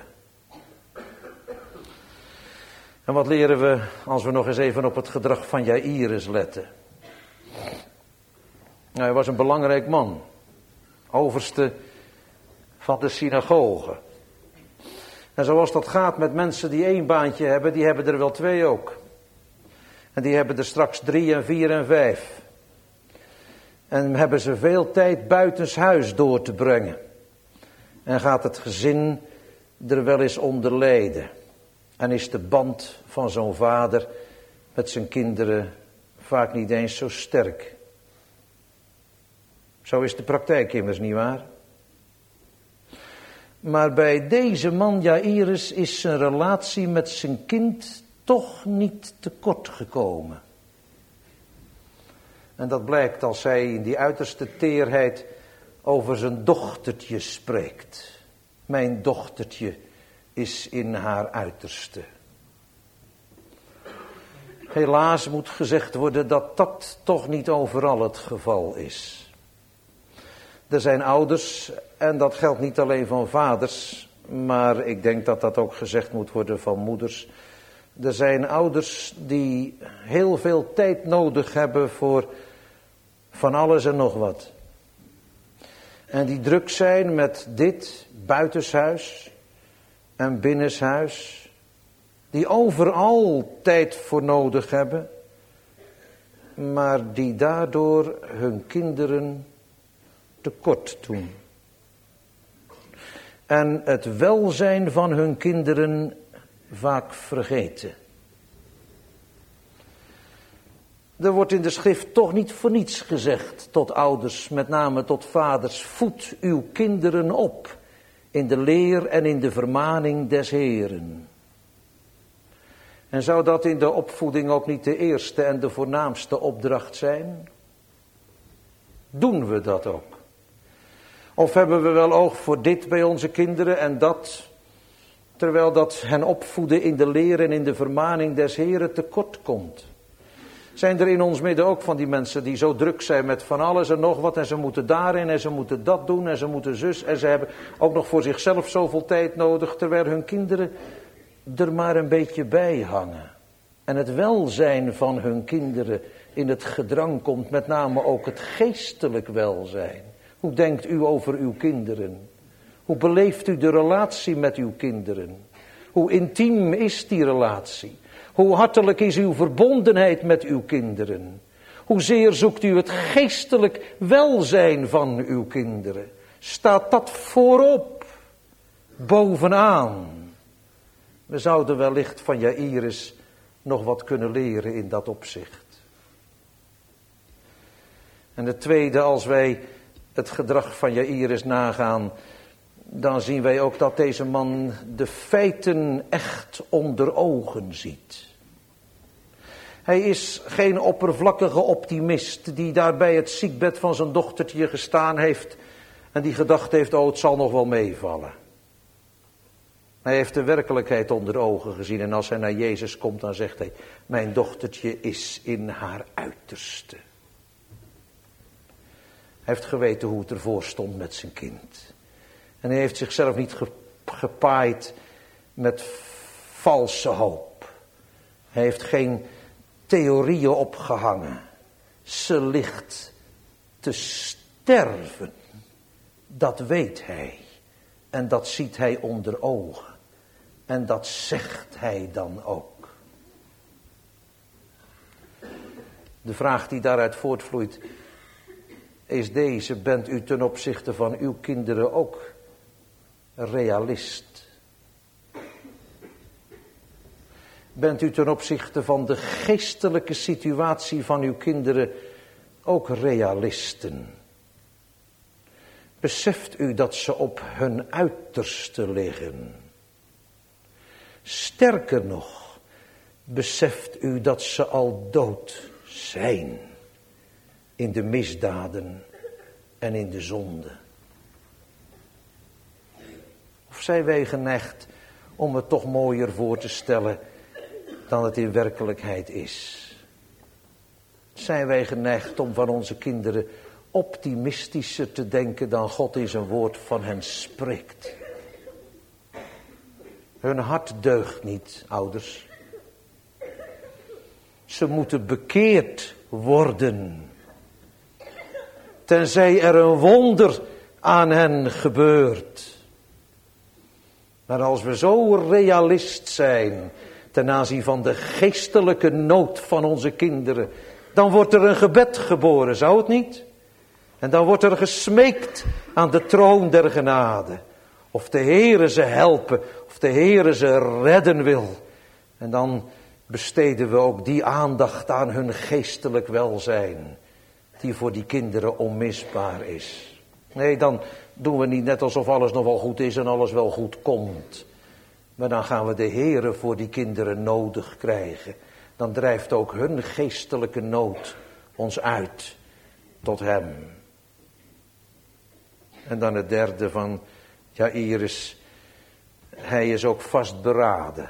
En wat leren we als we nog eens even op het gedrag van Jaïrus letten? Nou, hij was een belangrijk man. Overste van de synagoge. En zoals dat gaat met mensen die één baantje hebben, die hebben er wel twee ook. En die hebben er straks drie en vier en vijf. En hebben ze veel tijd buitenshuis door te brengen. En gaat het gezin er wel eens onder lijden. En is de band van zo'n vader met zijn kinderen vaak niet eens zo sterk. Zo is de praktijk immers, nietwaar? Maar bij deze man Jaïrus is zijn relatie met zijn kind toch niet tekort gekomen. En dat blijkt als hij in die uiterste teerheid over zijn dochtertje spreekt. Mijn dochtertje is in haar uiterste. Helaas moet gezegd worden dat dat toch niet overal het geval is. Er zijn ouders, en dat geldt niet alleen van vaders, maar ik denk dat dat ook gezegd moet worden van moeders. Er zijn ouders die heel veel tijd nodig hebben voor van alles en nog wat. En die druk zijn met dit buitenshuis en binnenshuis. Die overal tijd voor nodig hebben. Maar die daardoor hun kinderen tekort doen. En het welzijn van hun kinderen vaak vergeten. Er wordt in de schrift toch niet voor niets gezegd tot ouders, met name tot vaders. Voed uw kinderen op in de leer en in de vermaning des Heeren. En zou dat in de opvoeding ook niet de eerste en de voornaamste opdracht zijn? Doen we dat ook? Of hebben we wel oog voor dit bij onze kinderen en dat, terwijl dat hen opvoeden in de leer en in de vermaning des Heeren tekort komt? Zijn er in ons midden ook van die mensen die zo druk zijn met van alles en nog wat en ze moeten daarin en ze moeten dat doen en ze moeten zus en ze hebben ook nog voor zichzelf zoveel tijd nodig, terwijl hun kinderen er maar een beetje bij hangen. En het welzijn van hun kinderen in het gedrang komt, met name ook het geestelijk welzijn. Hoe denkt u over uw kinderen? Hoe beleeft u de relatie met uw kinderen? Hoe intiem is die relatie? Hoe hartelijk is uw verbondenheid met uw kinderen? Hoezeer zoekt u het geestelijk welzijn van uw kinderen? Staat dat voorop, bovenaan? We zouden wellicht van Jaïrus nog wat kunnen leren in dat opzicht. En het tweede, als wij het gedrag van Jaïrus nagaan, dan zien wij ook dat deze man de feiten echt onder ogen ziet. Hij is geen oppervlakkige optimist die daar bij het ziekbed van zijn dochtertje gestaan heeft en die gedacht heeft, oh het zal nog wel meevallen. Hij heeft de werkelijkheid onder ogen gezien en als hij naar Jezus komt dan zegt hij, mijn dochtertje is in haar uiterste. Hij heeft geweten hoe het ervoor stond met zijn kind. En hij heeft zichzelf niet gepaaid met valse hoop. Hij heeft geen theorieën opgehangen. Ze ligt te sterven, dat weet hij. En dat ziet hij onder ogen. En dat zegt hij dan ook. De vraag die daaruit voortvloeit is deze: bent u ten opzichte van uw kinderen ook realist? Bent u ten opzichte van de geestelijke situatie van uw kinderen ook realisten? Beseft u dat ze op hun uiterste liggen? Sterker nog, beseft u dat ze al dood zijn in de misdaden en in de zonde? Of zijn wij geneigd om het toch mooier voor te stellen dan het in werkelijkheid is? Zijn wij geneigd om van onze kinderen optimistischer te denken dan God in zijn woord van hen spreekt? Hun hart deugt niet, ouders. Ze moeten bekeerd worden, tenzij er een wonder aan hen gebeurt. Maar als we zo realist zijn ten aanzien van de geestelijke nood van onze kinderen, dan wordt er een gebed geboren, zou het niet? En dan wordt er gesmeekt aan de troon der genade. Of de Heere ze helpen, of de Heere ze redden wil. En dan besteden we ook die aandacht aan hun geestelijk welzijn, die voor die kinderen onmisbaar is. Nee, dan doen we niet net alsof alles nog wel goed is en alles wel goed komt. Maar dan gaan we de Heere voor die kinderen nodig krijgen. Dan drijft ook hun geestelijke nood ons uit tot hem. En dan het derde van Jairus. Hij is ook vastberaden.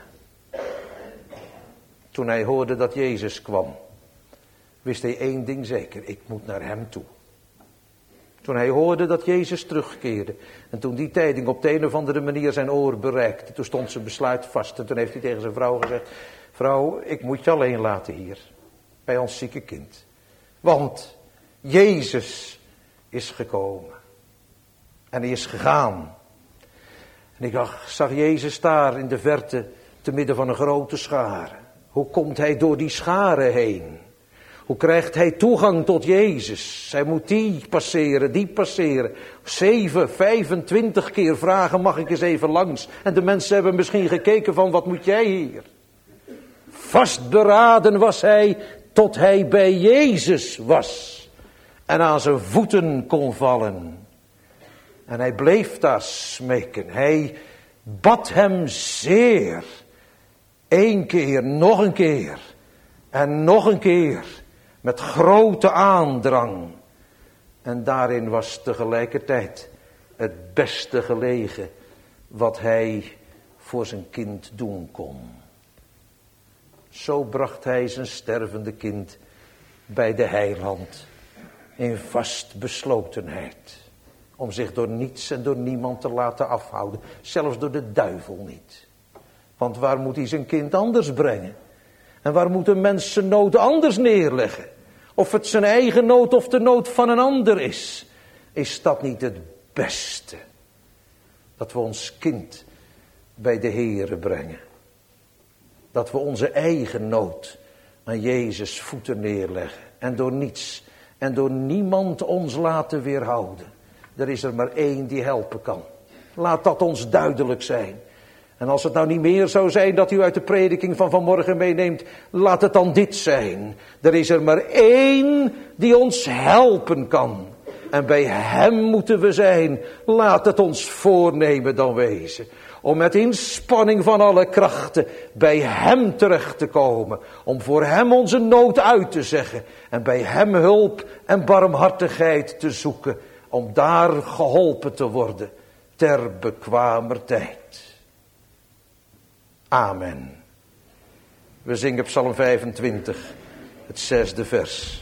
Toen hij hoorde dat Jezus kwam, wist hij één ding zeker: ik moet naar hem toe. Toen hij hoorde dat Jezus terugkeerde, en toen die tijding op de een of andere manier zijn oor bereikte, toen stond zijn besluit vast. En toen heeft hij tegen zijn vrouw gezegd: vrouw, ik moet je alleen laten hier, bij ons zieke kind. Want Jezus is gekomen. En hij is gegaan. En ik zag Jezus daar in de verte, te midden van een grote schare. Hoe komt hij door die schare heen? Hoe krijgt hij toegang tot Jezus? Hij moet die passeren, die passeren. Zeven, vijfentwintig keer vragen: mag ik eens even langs? En de mensen hebben misschien gekeken van: wat moet jij hier? Vastberaden was hij tot hij bij Jezus was. En aan zijn voeten kon vallen. En hij bleef daar smeken. Hij bad hem zeer. Eén keer, nog een keer. En nog een keer. Met grote aandrang. En daarin was tegelijkertijd het beste gelegen wat hij voor zijn kind doen kon. Zo bracht hij zijn stervende kind bij de heiland. In vastbeslotenheid. Om zich door niets en door niemand te laten afhouden. Zelfs door de duivel niet. Want waar moet hij zijn kind anders brengen? En waar moet een mens zijn nood anders neerleggen? Of het zijn eigen nood of de nood van een ander is. Is dat niet het beste? Dat we ons kind bij de Heere brengen. Dat we onze eigen nood aan Jezus voeten neerleggen. En door niets en door niemand ons laten weerhouden. Er is er maar één die helpen kan. Laat dat ons duidelijk zijn. En als het nou niet meer zou zijn dat u uit de prediking van vanmorgen meeneemt, laat het dan dit zijn. Er is er maar één die ons helpen kan. En bij hem moeten we zijn. Laat het ons voornemen dan wezen. Om met inspanning van alle krachten bij hem terecht te komen. Om voor hem onze nood uit te zeggen. En bij hem hulp en barmhartigheid te zoeken. Om daar geholpen te worden. Ter bekwamer tijd. Amen. We zingen Psalm vijfentwintig, het zesde vers.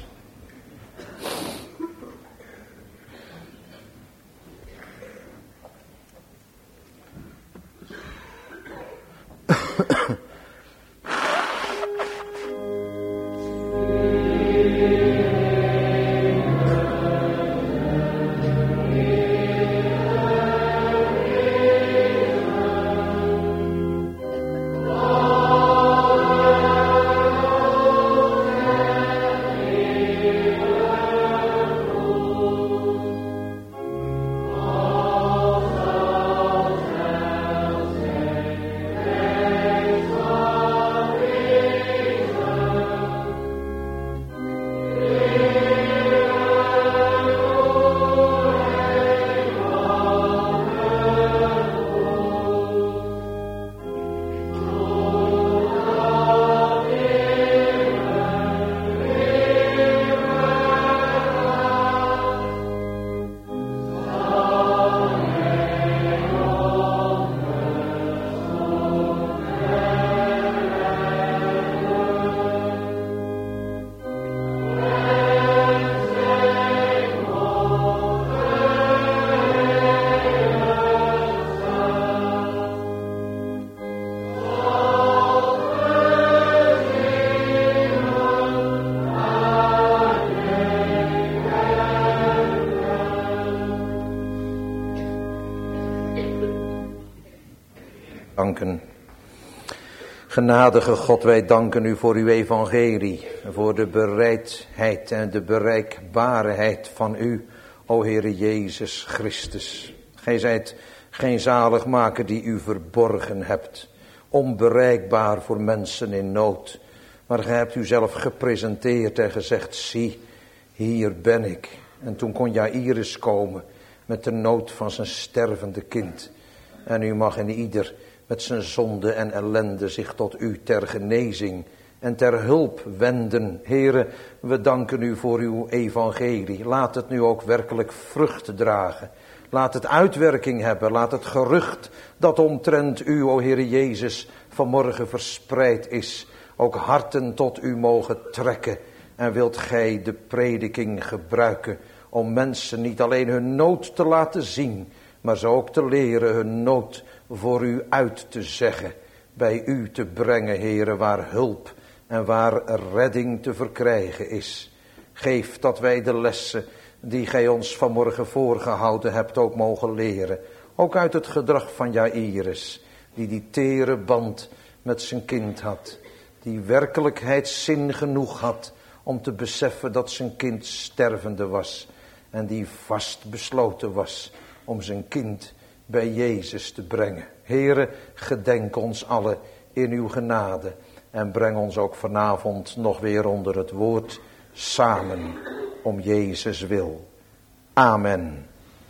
Genadige God, wij danken u voor uw evangelie, voor de bereidheid en de bereikbaarheid van u, o Heere Jezus Christus. Gij zijt geen zaligmaker die u verborgen hebt, onbereikbaar voor mensen in nood. Maar gij hebt u zelf gepresenteerd en gezegd, zie, hier ben ik. En toen kon Jairus komen met de nood van zijn stervende kind. En u mag in ieder met zijn zonde en ellende zich tot u ter genezing en ter hulp wenden. Heere, we danken u voor uw evangelie. Laat het nu ook werkelijk vrucht dragen. Laat het uitwerking hebben. Laat het gerucht dat omtrent u, o Heere Jezus, vanmorgen verspreid is, ook harten tot u mogen trekken. En wilt gij de prediking gebruiken om mensen niet alleen hun nood te laten zien, maar ze ook te leren hun nood voor u uit te zeggen. Bij u te brengen, Heere, waar hulp en waar redding te verkrijgen is. Geef dat wij de lessen die gij ons vanmorgen voorgehouden hebt ook mogen leren. Ook uit het gedrag van Jairus, die die tere band met zijn kind had. Die werkelijkheidszin genoeg had om te beseffen dat zijn kind stervende was. En die vast besloten was om zijn kind bij Jezus te brengen. Heere, gedenk ons allen in uw genade. En breng ons ook vanavond nog weer onder het woord samen om Jezus wil. Amen.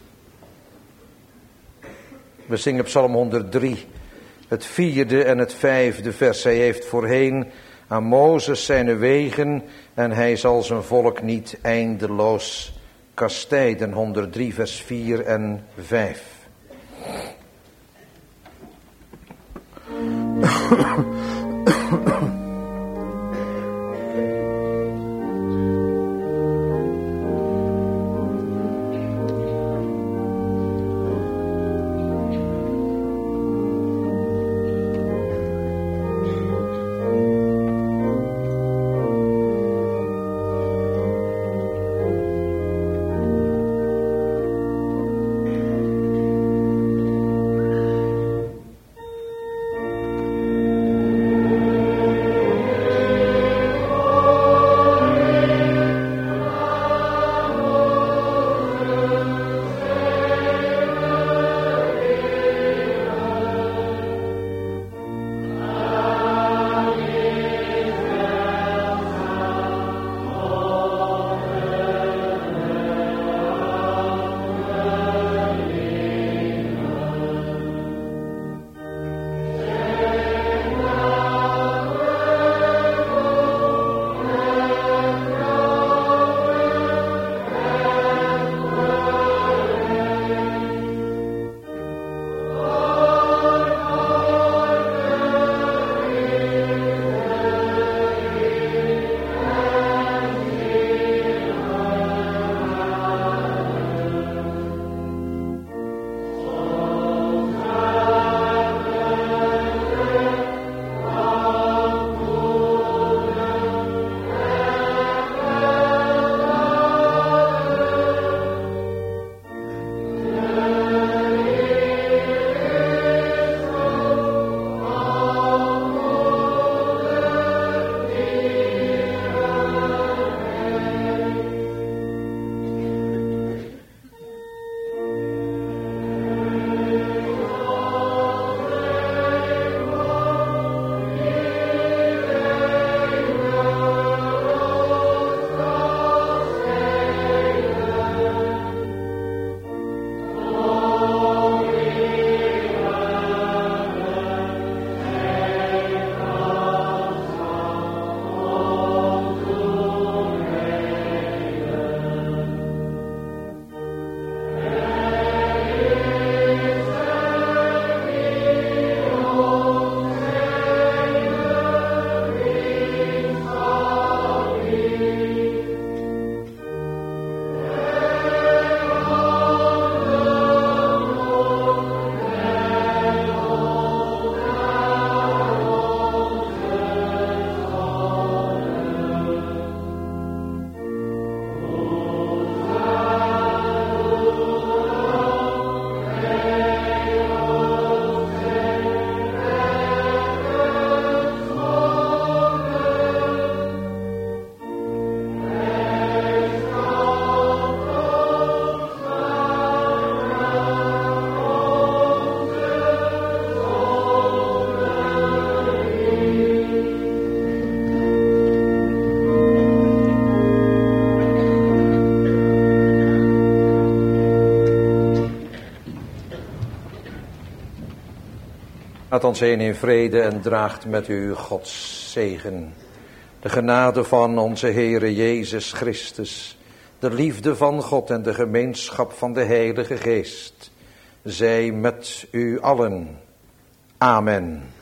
We zingen Psalm honderddrie, het vierde en het vijfde vers. Hij heeft voorheen aan Mozes zijn wegen en hij zal zijn volk niet eindeloos kastijden. honderddrie vers vier en vijf. Laat ons heen in vrede en draagt met u Gods zegen. De genade van onze Heere Jezus Christus, de liefde van God en de gemeenschap van de Heilige Geest, zij met u allen. Amen.